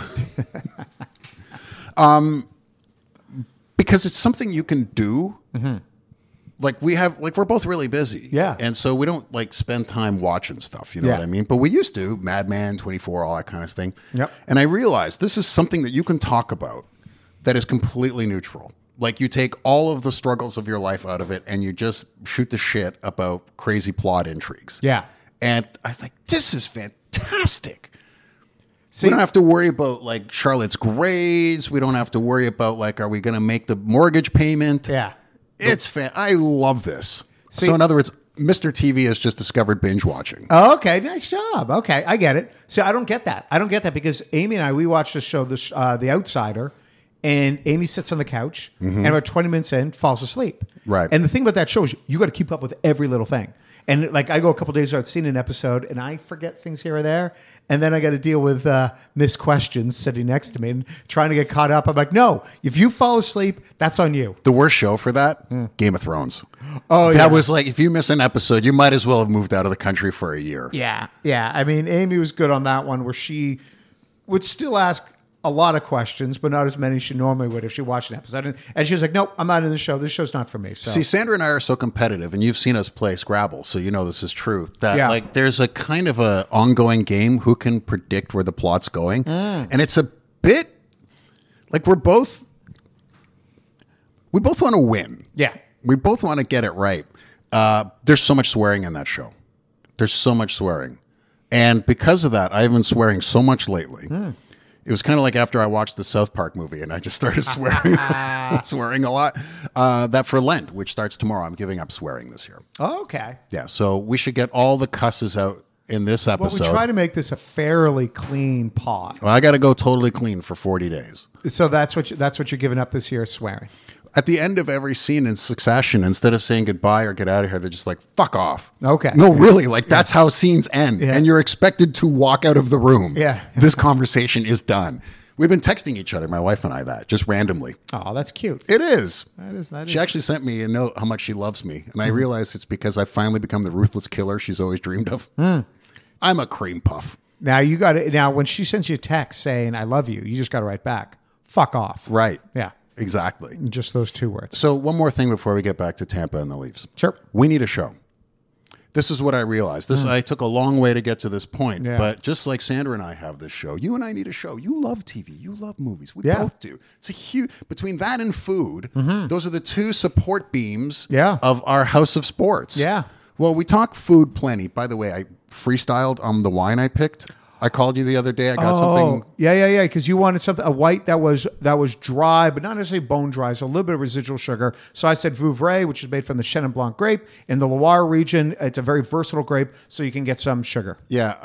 Because it's something you can do. Like we're both really busy. Yeah. And so we don't like spend time watching stuff. You know Yeah. what I mean? But we used to, Mad Men, 24, all that kind of thing. Yep. And I realized this is something that you can talk about that is completely neutral. Like you take all of the struggles of your life out of it and you just shoot the shit about crazy plot intrigues. Yeah. And I think this is fantastic. See, We don't have to worry about like Charlotte's grades. We don't have to worry about like, are we going to make the mortgage payment? yeah. It's I love this. See- So in other words, Mr. TV has just discovered binge watching. Oh, okay, nice job. Okay, I get it. See, I don't get that. I don't get that because Amy and I, we watched the show, The Outsider, and Amy sits on the couch and about 20 minutes in, falls asleep. Right. And the thing about that show is you got to keep up with every little thing. And like I go a couple days without seeing an episode, and I forget things here or there, and then I got to deal with missed questions sitting next to me and trying to get caught up. I'm like, no, if you fall asleep, that's on you. The worst show for that, Game of Thrones. Oh, That was like, if you miss an episode, you might as well have moved out of the country for a year. Yeah. I mean, Amy was good on that one where she would still ask a lot of questions, but not as many as she normally would if she watched an episode. And she was like, nope, I'm not in the show. This show's not for me. So See, Sandra and I are so competitive, and you've seen us play Scrabble, so you know this is true. That Yeah. like there's a kind of a ongoing game. Who can predict where the plot's going? And it's a bit like we both want to win. Yeah. We both want to get it right. There's so much swearing in that show. There's so much swearing. And because of that, I've been swearing so much lately. It was kind of like after I watched the South Park movie and I just started swearing, swearing a lot. That for Lent, which starts tomorrow, I'm giving up swearing this year. Oh, okay. Yeah, so we should get all the cusses out in this But we episode. try to make this a fairly clean pod. Well, I got to go totally clean for 40 days. So that's what you're giving up this year, swearing. At the end of every scene in succession, instead of saying goodbye or get out of here, they're just like, fuck off. Okay. No, really. Like, that's how scenes end. Yeah. And you're expected to walk out of the room. Yeah. This conversation is done. We've been texting each other, my wife and I, that just randomly. Oh, that's cute. It is. That is. She actually sent me a note how much she loves me. And I realized it's because I've finally become the ruthless killer she's always dreamed of. I'm a cream puff. Now you got to. Now when she sends you a text saying "I love you," you just got to write back. Fuck off. Right. Yeah. Exactly. Just those two words. So one more thing before we get back to Tampa and the Leafs. Sure. We need a show. This is what I realized. I took a long way to get to this point, Yeah. but just like Sandra and I have this show, you and I need a show. You love TV. You love movies. We Yeah. both do. It's a huge, between that and food, those are the two support beams Yeah. of our house of sports. Yeah. Well, we talk food plenty. By the way, I freestyled on the wine I picked. I called you the other day. I got something. Yeah. Because you wanted something, a white that was dry, but not necessarily bone dry, so a little bit of residual sugar. So I said Vouvray, which is made from the Chenin Blanc grape in the Loire region. It's a very versatile grape, so you can get some sugar. Yeah,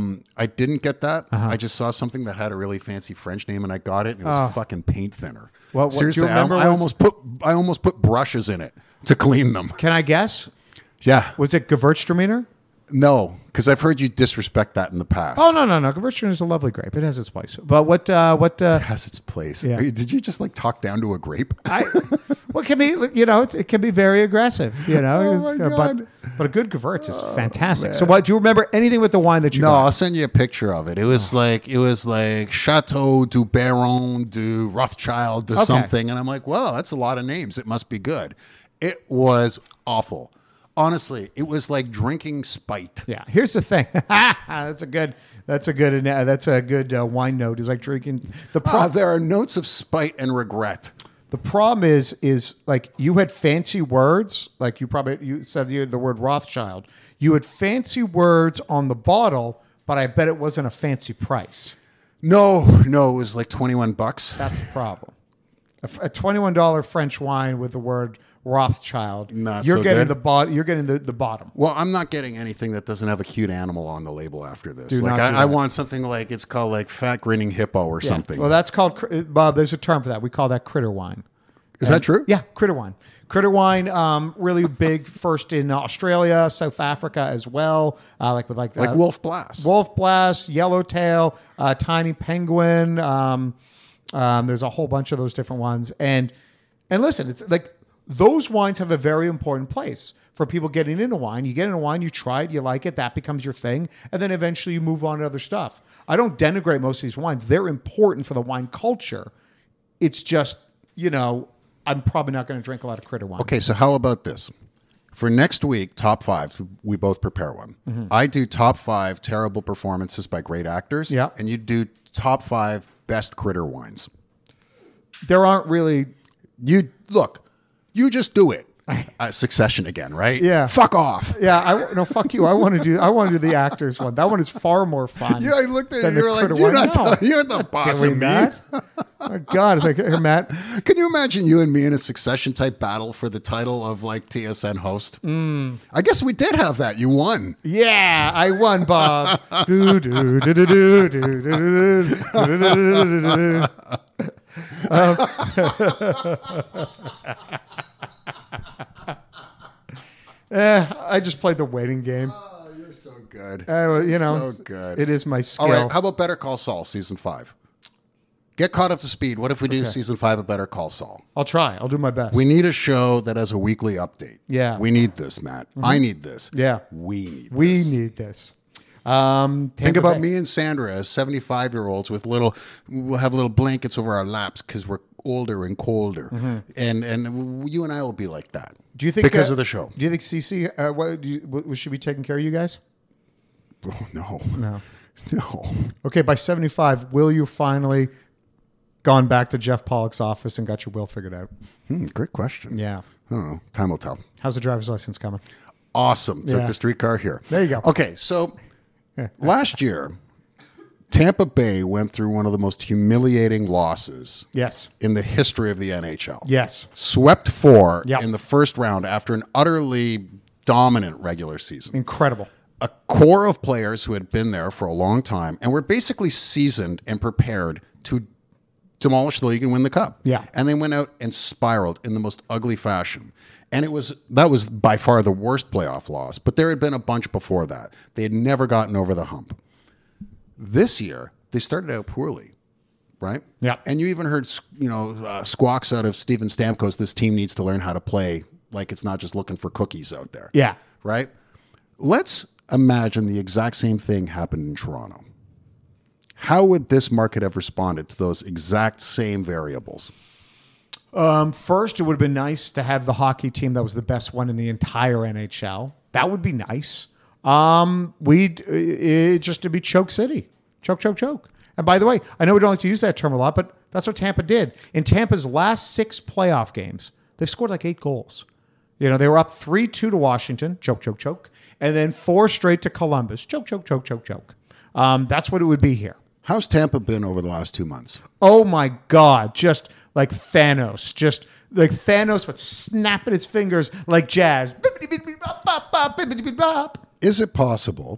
I didn't get that. I just saw something that had a really fancy French name, and I got it. And it was fucking paint thinner. Well, what do you seriously, remember I was- almost put brushes in it to clean them. Can I guess? Yeah, Was it Gewürztraminer? no, because I've heard you disrespect that in the past. Oh no. Gewürztraminer is a lovely grape. It has its place. But what? It has its place. Yeah. Did you just like talk down to a grape? What can be? It can be very aggressive. Oh, my God. But a good Gewürz is fantastic. So, what do you remember anything with the wine that you No, got? I'll send you a picture of it. It was like Chateau du Baron du Rothschild or something, and I'm like, well, that's a lot of names. It must be good. It was awful. Honestly, it was like drinking spite. Yeah. Here's the thing. That's a good wine note. Is like drinking There are notes of spite and regret. The problem is like you had fancy words, like you said the word Rothschild. You had fancy words on the bottle, but I bet it wasn't a fancy price. No, it was like $21. That's the problem. A $21 French wine with the word Rothschild. Not you're so getting good. You're getting the bottom. Well, I'm not getting anything that doesn't have a cute animal on the label after this. Do Like not do I that. want something like it's called like fat grinning hippo or something. Well, that's called Bob. There's a term for that. We call that critter wine. Is that true? Yeah, critter wine. Critter wine, really big first in Australia, South Africa as well. Like Wolf Blass. Wolf Blast, Yellowtail, Tiny Penguin. There's a whole bunch of those different ones. And listen, it's like those wines have a very important place for people getting into wine. You get into wine, you try it, you like it, that becomes your thing. And then eventually you move on to other stuff. I don't denigrate most of these wines. They're important for the wine culture. It's just, I'm probably not going to drink a lot of critter wine. Okay, so how about this? For next week, top 5, we both prepare one. I do top 5 terrible performances by great actors. Yeah. And you do top 5 best critter wines. There aren't really... You just do it. Succession again, right? Yeah. Fuck off. Yeah, no, fuck you. I want to do the actors one. That one is far more fun. Yeah, I looked at it. than You the were like, critter you're one. not, No, you're the boss of doing me. that. Oh, God, it's like, here, Matt. Can you imagine you and me in a Succession type battle for the title of like TSN host? I guess we did have that. You won. Yeah, I won, Bob. Do, do, do, do, do, do, do, do, do, do, do, do. I just played the waiting game. Oh, you're so good. So good. it is my skill. All right, how about Better Call Saul season 5? Get caught up to speed. What if we do season 5 of Better Call Saul? I'll try. I'll do my best. We need a show that has a weekly update. Yeah. We need this, Matt. I need this. Yeah. We need this. We need this. Think Tampa about Bay. me and Sandra as 75-year-olds with we'll have little blankets over our laps because we're older and colder. And you and I will be like that. Do you think because of the show? Do you think CC what should be taking care of you guys? Oh, no. No. Okay, by 75, will you finally gone back to Jeff Pollock's office and got your will figured out? Great question. Yeah. I don't know. Time will tell. How's the driver's license coming? Awesome. Took Yeah. the streetcar here. There you go. Okay, so last year, Tampa Bay went through one of the most humiliating losses Yes. in the history of the NHL. Yes. Swept 4 Yep. in the first round after an utterly dominant regular season. Incredible. A core of players who had been there for a long time and were basically seasoned and prepared to demolish the league and win the cup. Yeah. And they went out and spiraled in the most ugly fashion. And that was by far the worst playoff loss, but there had been a bunch before that. They had never gotten over the hump. This year, they started out poorly, right? Yeah. And you even heard, squawks out of Steven Stamkos, this team needs to learn how to play like it's not just looking for cookies out there. Yeah. Right? Let's imagine the exact same thing happened in Toronto. How would this market have responded to those exact same variables? First, it would have been nice to have the hockey team that was the best one in the entire NHL. That would be nice. Just to be choke city. Choke. And by the way, I know we don't like to use that term a lot, but that's what Tampa did. In Tampa's last 6 playoff games, they've scored like 8 goals. They were up 3-2 to Washington, choke, and then 4 straight to Columbus, choke. That's what it would be here. How's Tampa been over the last 2 months? Oh my God, just like Thanos, but snapping his fingers like jazz. Is it possible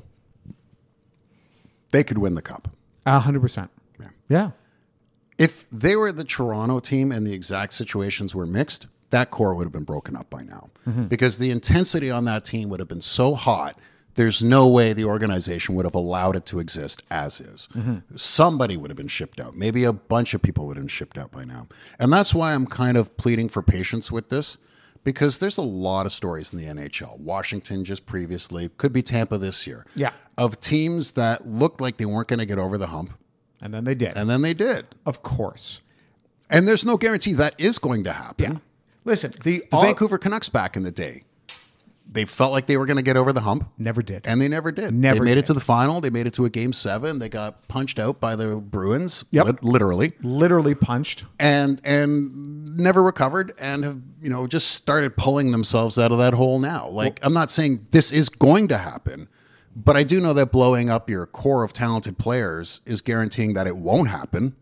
they could win the cup? 100%. Yeah. If they were the Toronto team and the exact situations were mixed, that core would have been broken up by now. Because the intensity on that team would have been so hot, there's no way the organization would have allowed it to exist as is. Somebody would have been shipped out. Maybe a bunch of people would have been shipped out by now. And that's why I'm kind of pleading for patience with this, because there's a lot of stories in the NHL. Washington just previously, could be Tampa this year. Yeah. Of teams that looked like they weren't going to get over the hump. And then they did. And then they did. Of course. And there's no guarantee that is going to happen. Yeah. Listen, the Vancouver Canucks back in the day, they felt like they were going to get over the hump. Never did. And they never did. Never They made did. it to the final. They made it to a game 7. They got punched out by the Bruins, Yep. literally, Literally punched. and never recovered and have, just started pulling themselves out of that hole now. Like, I'm not saying this is going to happen, but I do know that blowing up your core of talented players is guaranteeing that it won't happen.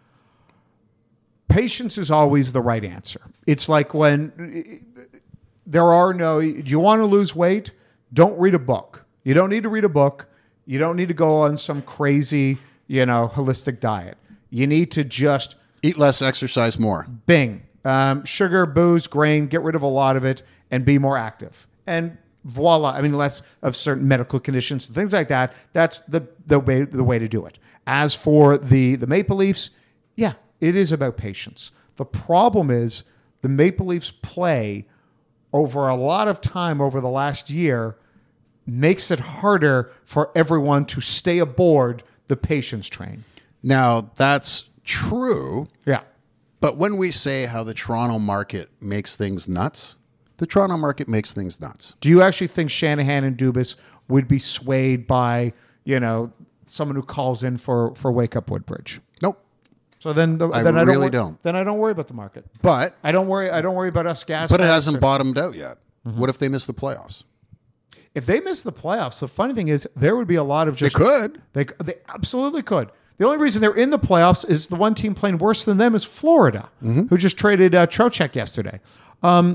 Patience is always the right answer. It's like when do you want to lose weight? Don't read a book. You don't need to read a book. You don't need to go on some crazy, holistic diet. You need to just Eat less, exercise more. bing. Sugar, booze, grain, get rid of a lot of it and be more active. And voila. Less of certain medical conditions and things like that. That's the way to do it. As for the Maple Leafs, yeah, it is about patience. The problem is the Maple Leafs play over a lot of time over the last year makes it harder for everyone to stay aboard the patience train. Now, that's true. Yeah. But when we say how the Toronto market makes things nuts, the Toronto market makes things nuts. Do you actually think Shanahan and Dubas would be swayed by, someone who calls in for Wake Up Woodbridge? Nope. So then, I then really don't. Then I don't worry about the market. But I don't worry about us gas. it masks hasn't or- bottomed out yet. What if they miss the playoffs? If they miss the playoffs, the funny thing is there would be a lot of They just could. They absolutely could. The only reason they're in the playoffs is the one team playing worse than them is Florida, who just traded Trocheck yesterday. There's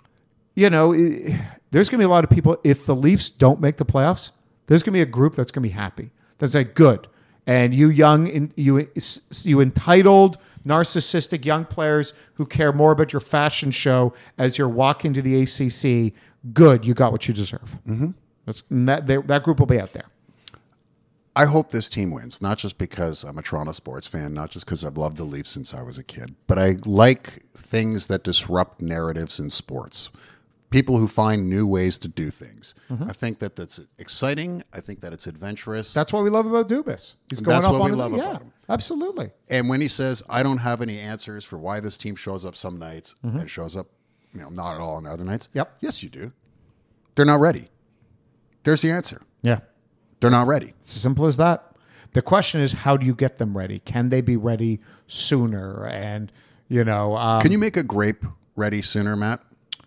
going to be a lot of people, if the Leafs don't make the playoffs, there's going to be a group that's going to be happy. That's like, good. And you you entitled, narcissistic young players who care more about your fashion show as you're walking to the ACC, good, you got what you deserve. That group will be out there. I hope this team wins, not just because I'm a Toronto sports fan, not just because I've loved the Leafs since I was a kid, but I like things that disrupt narratives in sports. people who find new ways to do things. I think that that's exciting. I think that it's adventurous. That's what we love about Dubas. He's going That's off what on we his, love yeah, about him. absolutely. And when he says, I don't have any answers for why this team shows up some nights and shows up, not at all on other nights. Yep. Yes, you do. They're not ready. There's the answer. Yeah. They're not ready. It's as simple as that. The question is, how do you get them ready? Can they be ready sooner? And, Can you make a grape ready sooner, Matt?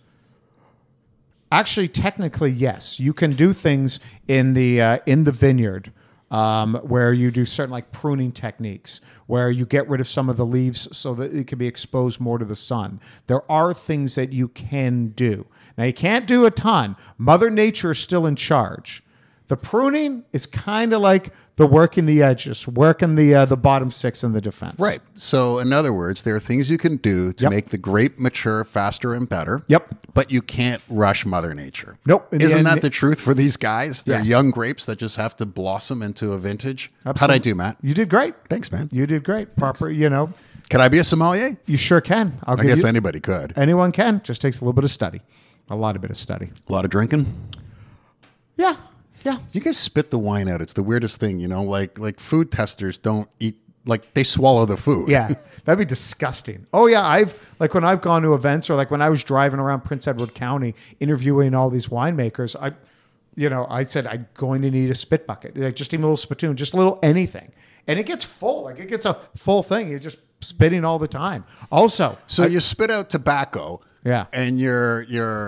actually, technically, yes. You can do things in the vineyard where you do certain like pruning techniques, where you get rid of some of the leaves so that it can be exposed more to the sun. There are things that you can do. Now, you can't do a ton. Mother Nature is still in charge. The pruning is kind of like the working the edges, working the bottom six in the defense. Right. So, in other words, there are things you can do to Yep. make the grape mature faster and better. Yep. But you can't rush Mother Nature. Nope. In the Isn't end- that the truth for these guys? They're Yes. young grapes that just have to blossom into a vintage. How'd I Absolutely. do, Matt? You did great. Thanks, man. You did great. Proper, Could I be a sommelier? you sure can. I guess anybody could. anyone can. Just takes a little bit of study. A lot of bit of study. A lot of drinking. Yeah. Yeah. You guys spit the wine out. It's the weirdest thing, like food testers don't eat, like they swallow the food. Yeah. That'd be disgusting. Oh yeah. When I've gone to events or like when I was driving around Prince Edward County interviewing all these winemakers, I said, I'm going to need a spit bucket, like just even a little spittoon, just a little anything. And it gets full. Like it gets a full thing. You're just spitting all the time. Also, So you spit out tobacco. Yeah. And you're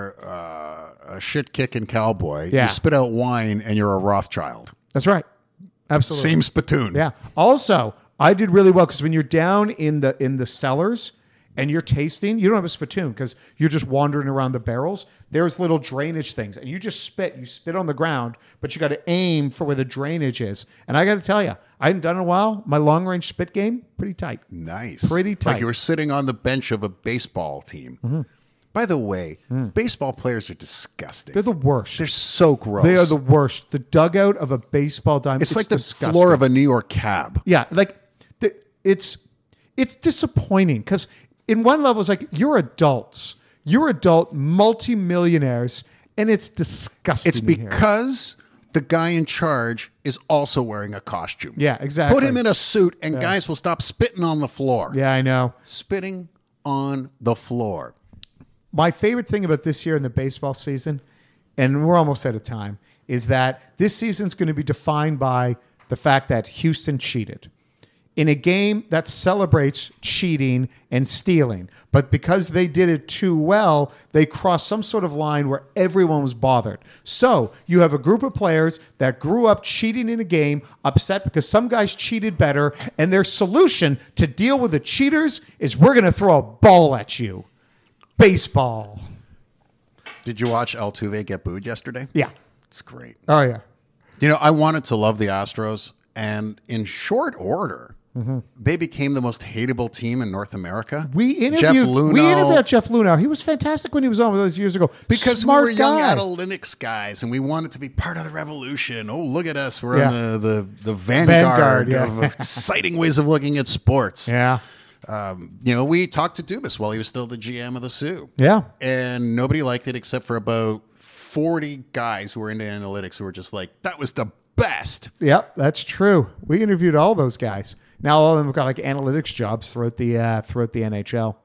a shit kicking cowboy. Yeah. You spit out wine and you're a Rothschild. that's right. Absolutely. Same spittoon. Yeah. Also, I did really well because when you're down in the cellars and you're tasting, you don't have a spittoon because you're just wandering around the barrels. There's little drainage things, and you just spit. You spit on the ground, but you got to aim for where the drainage is. And I got to tell you, I hadn't done it in a while. My long range spit game, pretty tight. Nice. Pretty tight. Like you were sitting on the bench of a baseball team. By the way, baseball players are disgusting. They're the worst. They're so gross. They are the worst. The dugout of a baseball diamond. It's like the disgusting. floor of a New York cab. Yeah, like it's disappointing because in one level it's like you're adults, multimillionaires, and it's disgusting. It's in here. because the guy in charge is also wearing a costume. Yeah, exactly. Put him in a suit and guys will stop spitting on the floor. Yeah, I know. Spitting on the floor. My favorite thing about this year in the baseball season, and we're almost out of time, is that this season's going to be defined by the fact that Houston cheated in a game that celebrates cheating and stealing. But because they did it too well, they crossed some sort of line where everyone was bothered. So you have a group of players that grew up cheating in a game, upset because some guys cheated better, and their solution to deal with the cheaters is we're going to throw a ball at you. Baseball. Did you watch Altuve get booed yesterday? Yeah. It's great. Oh, yeah. I wanted to love the Astros, and in short order, they became the most hateable team in North America. We interviewed Jeff Luhnow. Jeff Luhnow. He was fantastic when he was on with us years ago. Because Smart we were young guy. analytics guys, and we wanted to be part of the revolution. Oh, look at us. We're Yeah. in the vanguard yeah. of exciting ways of looking at sports. Yeah. We talked to Dubas while he was still the GM of the Sioux. Yeah. And nobody liked it except for about 40 guys who were into analytics who were just like, that was the best. Yep, that's true. We interviewed all those guys. Now all of them have got like analytics jobs throughout the NHL.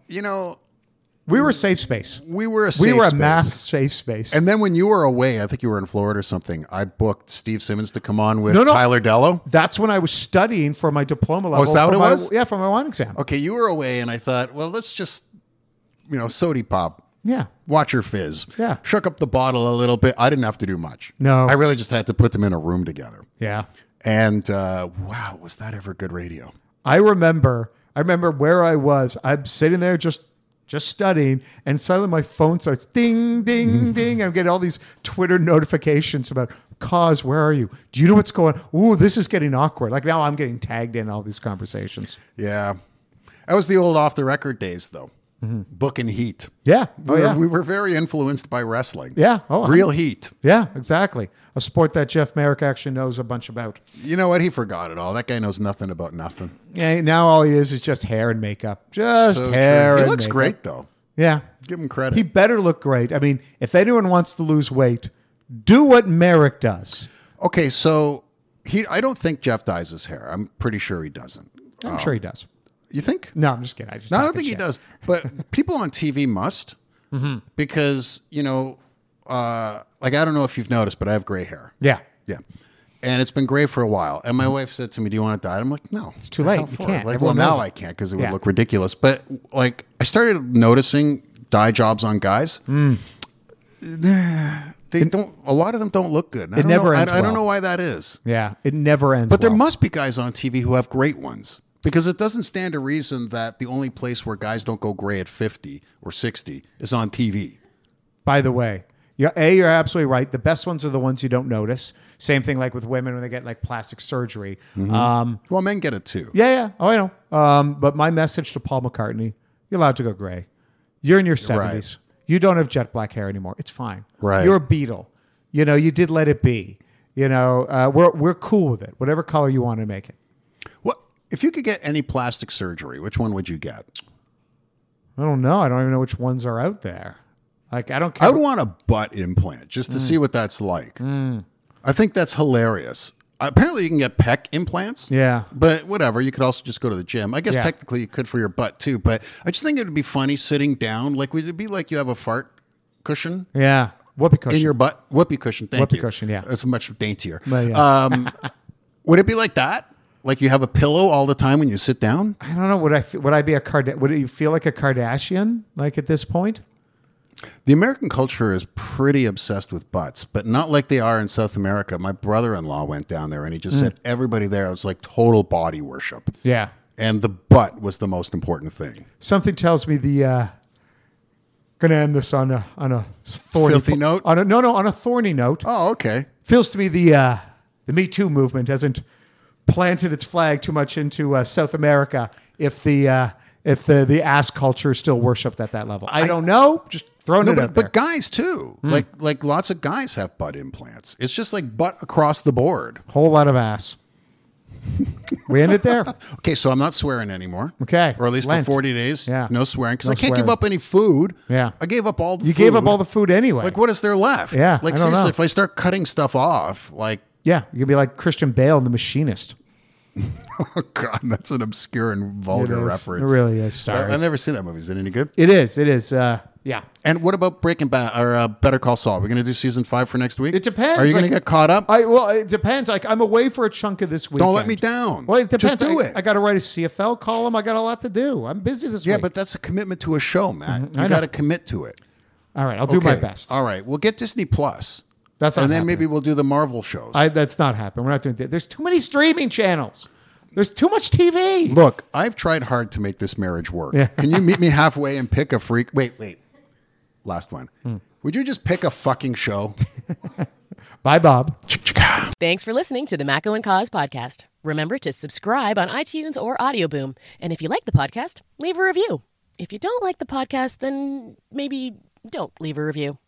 We were a safe space. We were a We were a space. mass safe space. And then when you were away, I think you were in Florida or something, I booked Steve Simmons to come on with No. Tyler Dello. That's when I was studying for my diploma level. is that what for it my- was? Yeah, for my wine exam. Okay, you were away, and I thought, well, let's just, sody pop. Yeah. Watch your fizz. Yeah. Shook up the bottle a little bit. I didn't have to do much. No. I really just had to put them in a room together. Yeah. And wow, was that ever good radio? I remember where I was. I'm sitting there just studying, and suddenly my phone starts ding, ding, ding. I'm getting all these Twitter notifications about, Cause, where are you? Do you know what's going on? Ooh, this is getting awkward. Like now I'm getting tagged in all these conversations. Yeah. That was the old off the record days, though. Book and Heat. Yeah. Oh, yeah. We were very influenced by wrestling. Yeah. Oh, Real heat. Yeah, exactly. A sport that Jeff Merrick actually knows a bunch about. You know what? He forgot it all. That guy knows nothing about nothing. Yeah, now all he is just hair and makeup. Just So hair true. and He looks makeup. great, though. Yeah. Give him credit. He better look great. I mean, if anyone wants to lose weight, do what Merrick does. Okay, so I don't think Jeff dyes his hair. I'm pretty sure he doesn't. I'm sure he does. You think? No, I'm just kidding. No, I don't think he does. But people on TV must because, like, I don't know if you've noticed, but I have gray hair. Yeah. Yeah. And it's been gray for a while. And my wife said to me, do you want to dye it? I'm like, no. It's too late. You can't. Like, Everyone now knows it. I can't because it would Yeah. look ridiculous. But, like, I started noticing dye jobs on guys. They don't. A lot of them don't look good. It never ends I don't well. know why that is. Yeah. It never ends. But there well. must be guys on TV who have great ones because it doesn't stand to reason that the only place where guys don't go gray at 50 or 60 is on TV. By the way, you're absolutely right. The best ones are the ones you don't notice. Same thing like with women when they get like plastic surgery. Well, men get it too. Yeah. Oh, I know. But my message to Paul McCartney, you're allowed to go gray. You're in your 70s. Right. You don't have jet black hair anymore. It's fine. Right. You're a Beatle. You did let it be. We're cool with it. Whatever color you want to make it. What if you could get any plastic surgery? Which one would you get? I don't know. I don't even know which ones are out there. Like, I don't care. I would want a butt implant just to see what that's like. I think that's hilarious. Apparently, you can get pec implants. Yeah. But whatever. You could also just go to the gym. I guess Yeah. technically you could for your butt too. But I just think it would be funny sitting down. Like, would it be like you have a fart cushion Yeah. Whoopee cushion. in your butt? Whoopee cushion. Thank Whoopee you. cushion, yeah. It's much daintier. Well, yeah. Would it be like that? Like you have a pillow all the time when you sit down? I don't know. Would I be would you feel like a Kardashian? Like at this point? The American culture is pretty obsessed with butts, but not like they are in South America. My brother-in-law went down there and he just said everybody there was like total body worship. Yeah. And the butt was the most important thing. Something tells me the going to end this on a thorny Filthy note? On a thorny note. Oh, okay. Feels to me the Me Too movement hasn't planted its flag too much into South America. If the ass culture is still worshipped at that level, I don't know. Just throwing it out there. But guys too, like lots of guys have butt implants. It's just like butt across the board. Whole lot of ass. We end it there. Okay, so I'm not swearing anymore. Okay. Or at least Lent. for 40 days. Yeah. No swearing. Because No I can't swearing. give up any food. Yeah. I gave up all the You food. gave up all the food anyway. Like, what is there left? Yeah, Like, I don't seriously, know. if I start cutting stuff off, like, Yeah, you could be like Christian Bale in The Machinist. oh, God, that's an obscure and vulgar It is. reference. It really is. Sorry. I've never seen that movie. Is it any good? It is. Yeah. And what about Breaking Bad or Better Call Saul? We're going to do season 5 for next week? It depends. Are you going to Like, get caught up? It depends. Like, I'm away for a chunk of this week. Don't let me down. Well, it depends. Just do it. I got to write a CFL column. I got a lot to do. I'm busy this Yeah, week. but that's a commitment to a show, Matt. I You know. got to commit to it. All right, I'll do my Okay. best. All right. We'll get Disney Plus. That's not And then happening. maybe we'll do the Marvel shows. That's not happening. We're not doing that. There's too many streaming channels. There's too much TV. Look, I've tried hard to make this marriage work. Yeah. Can you meet me halfway and pick a freak? Wait. Last one. Would you just pick a fucking show? Bye, Bob. Thanks for listening to the Macco and Cause podcast. Remember to subscribe on iTunes or Audio Boom. And if you like the podcast, leave a review. If you don't like the podcast, then maybe don't leave a review.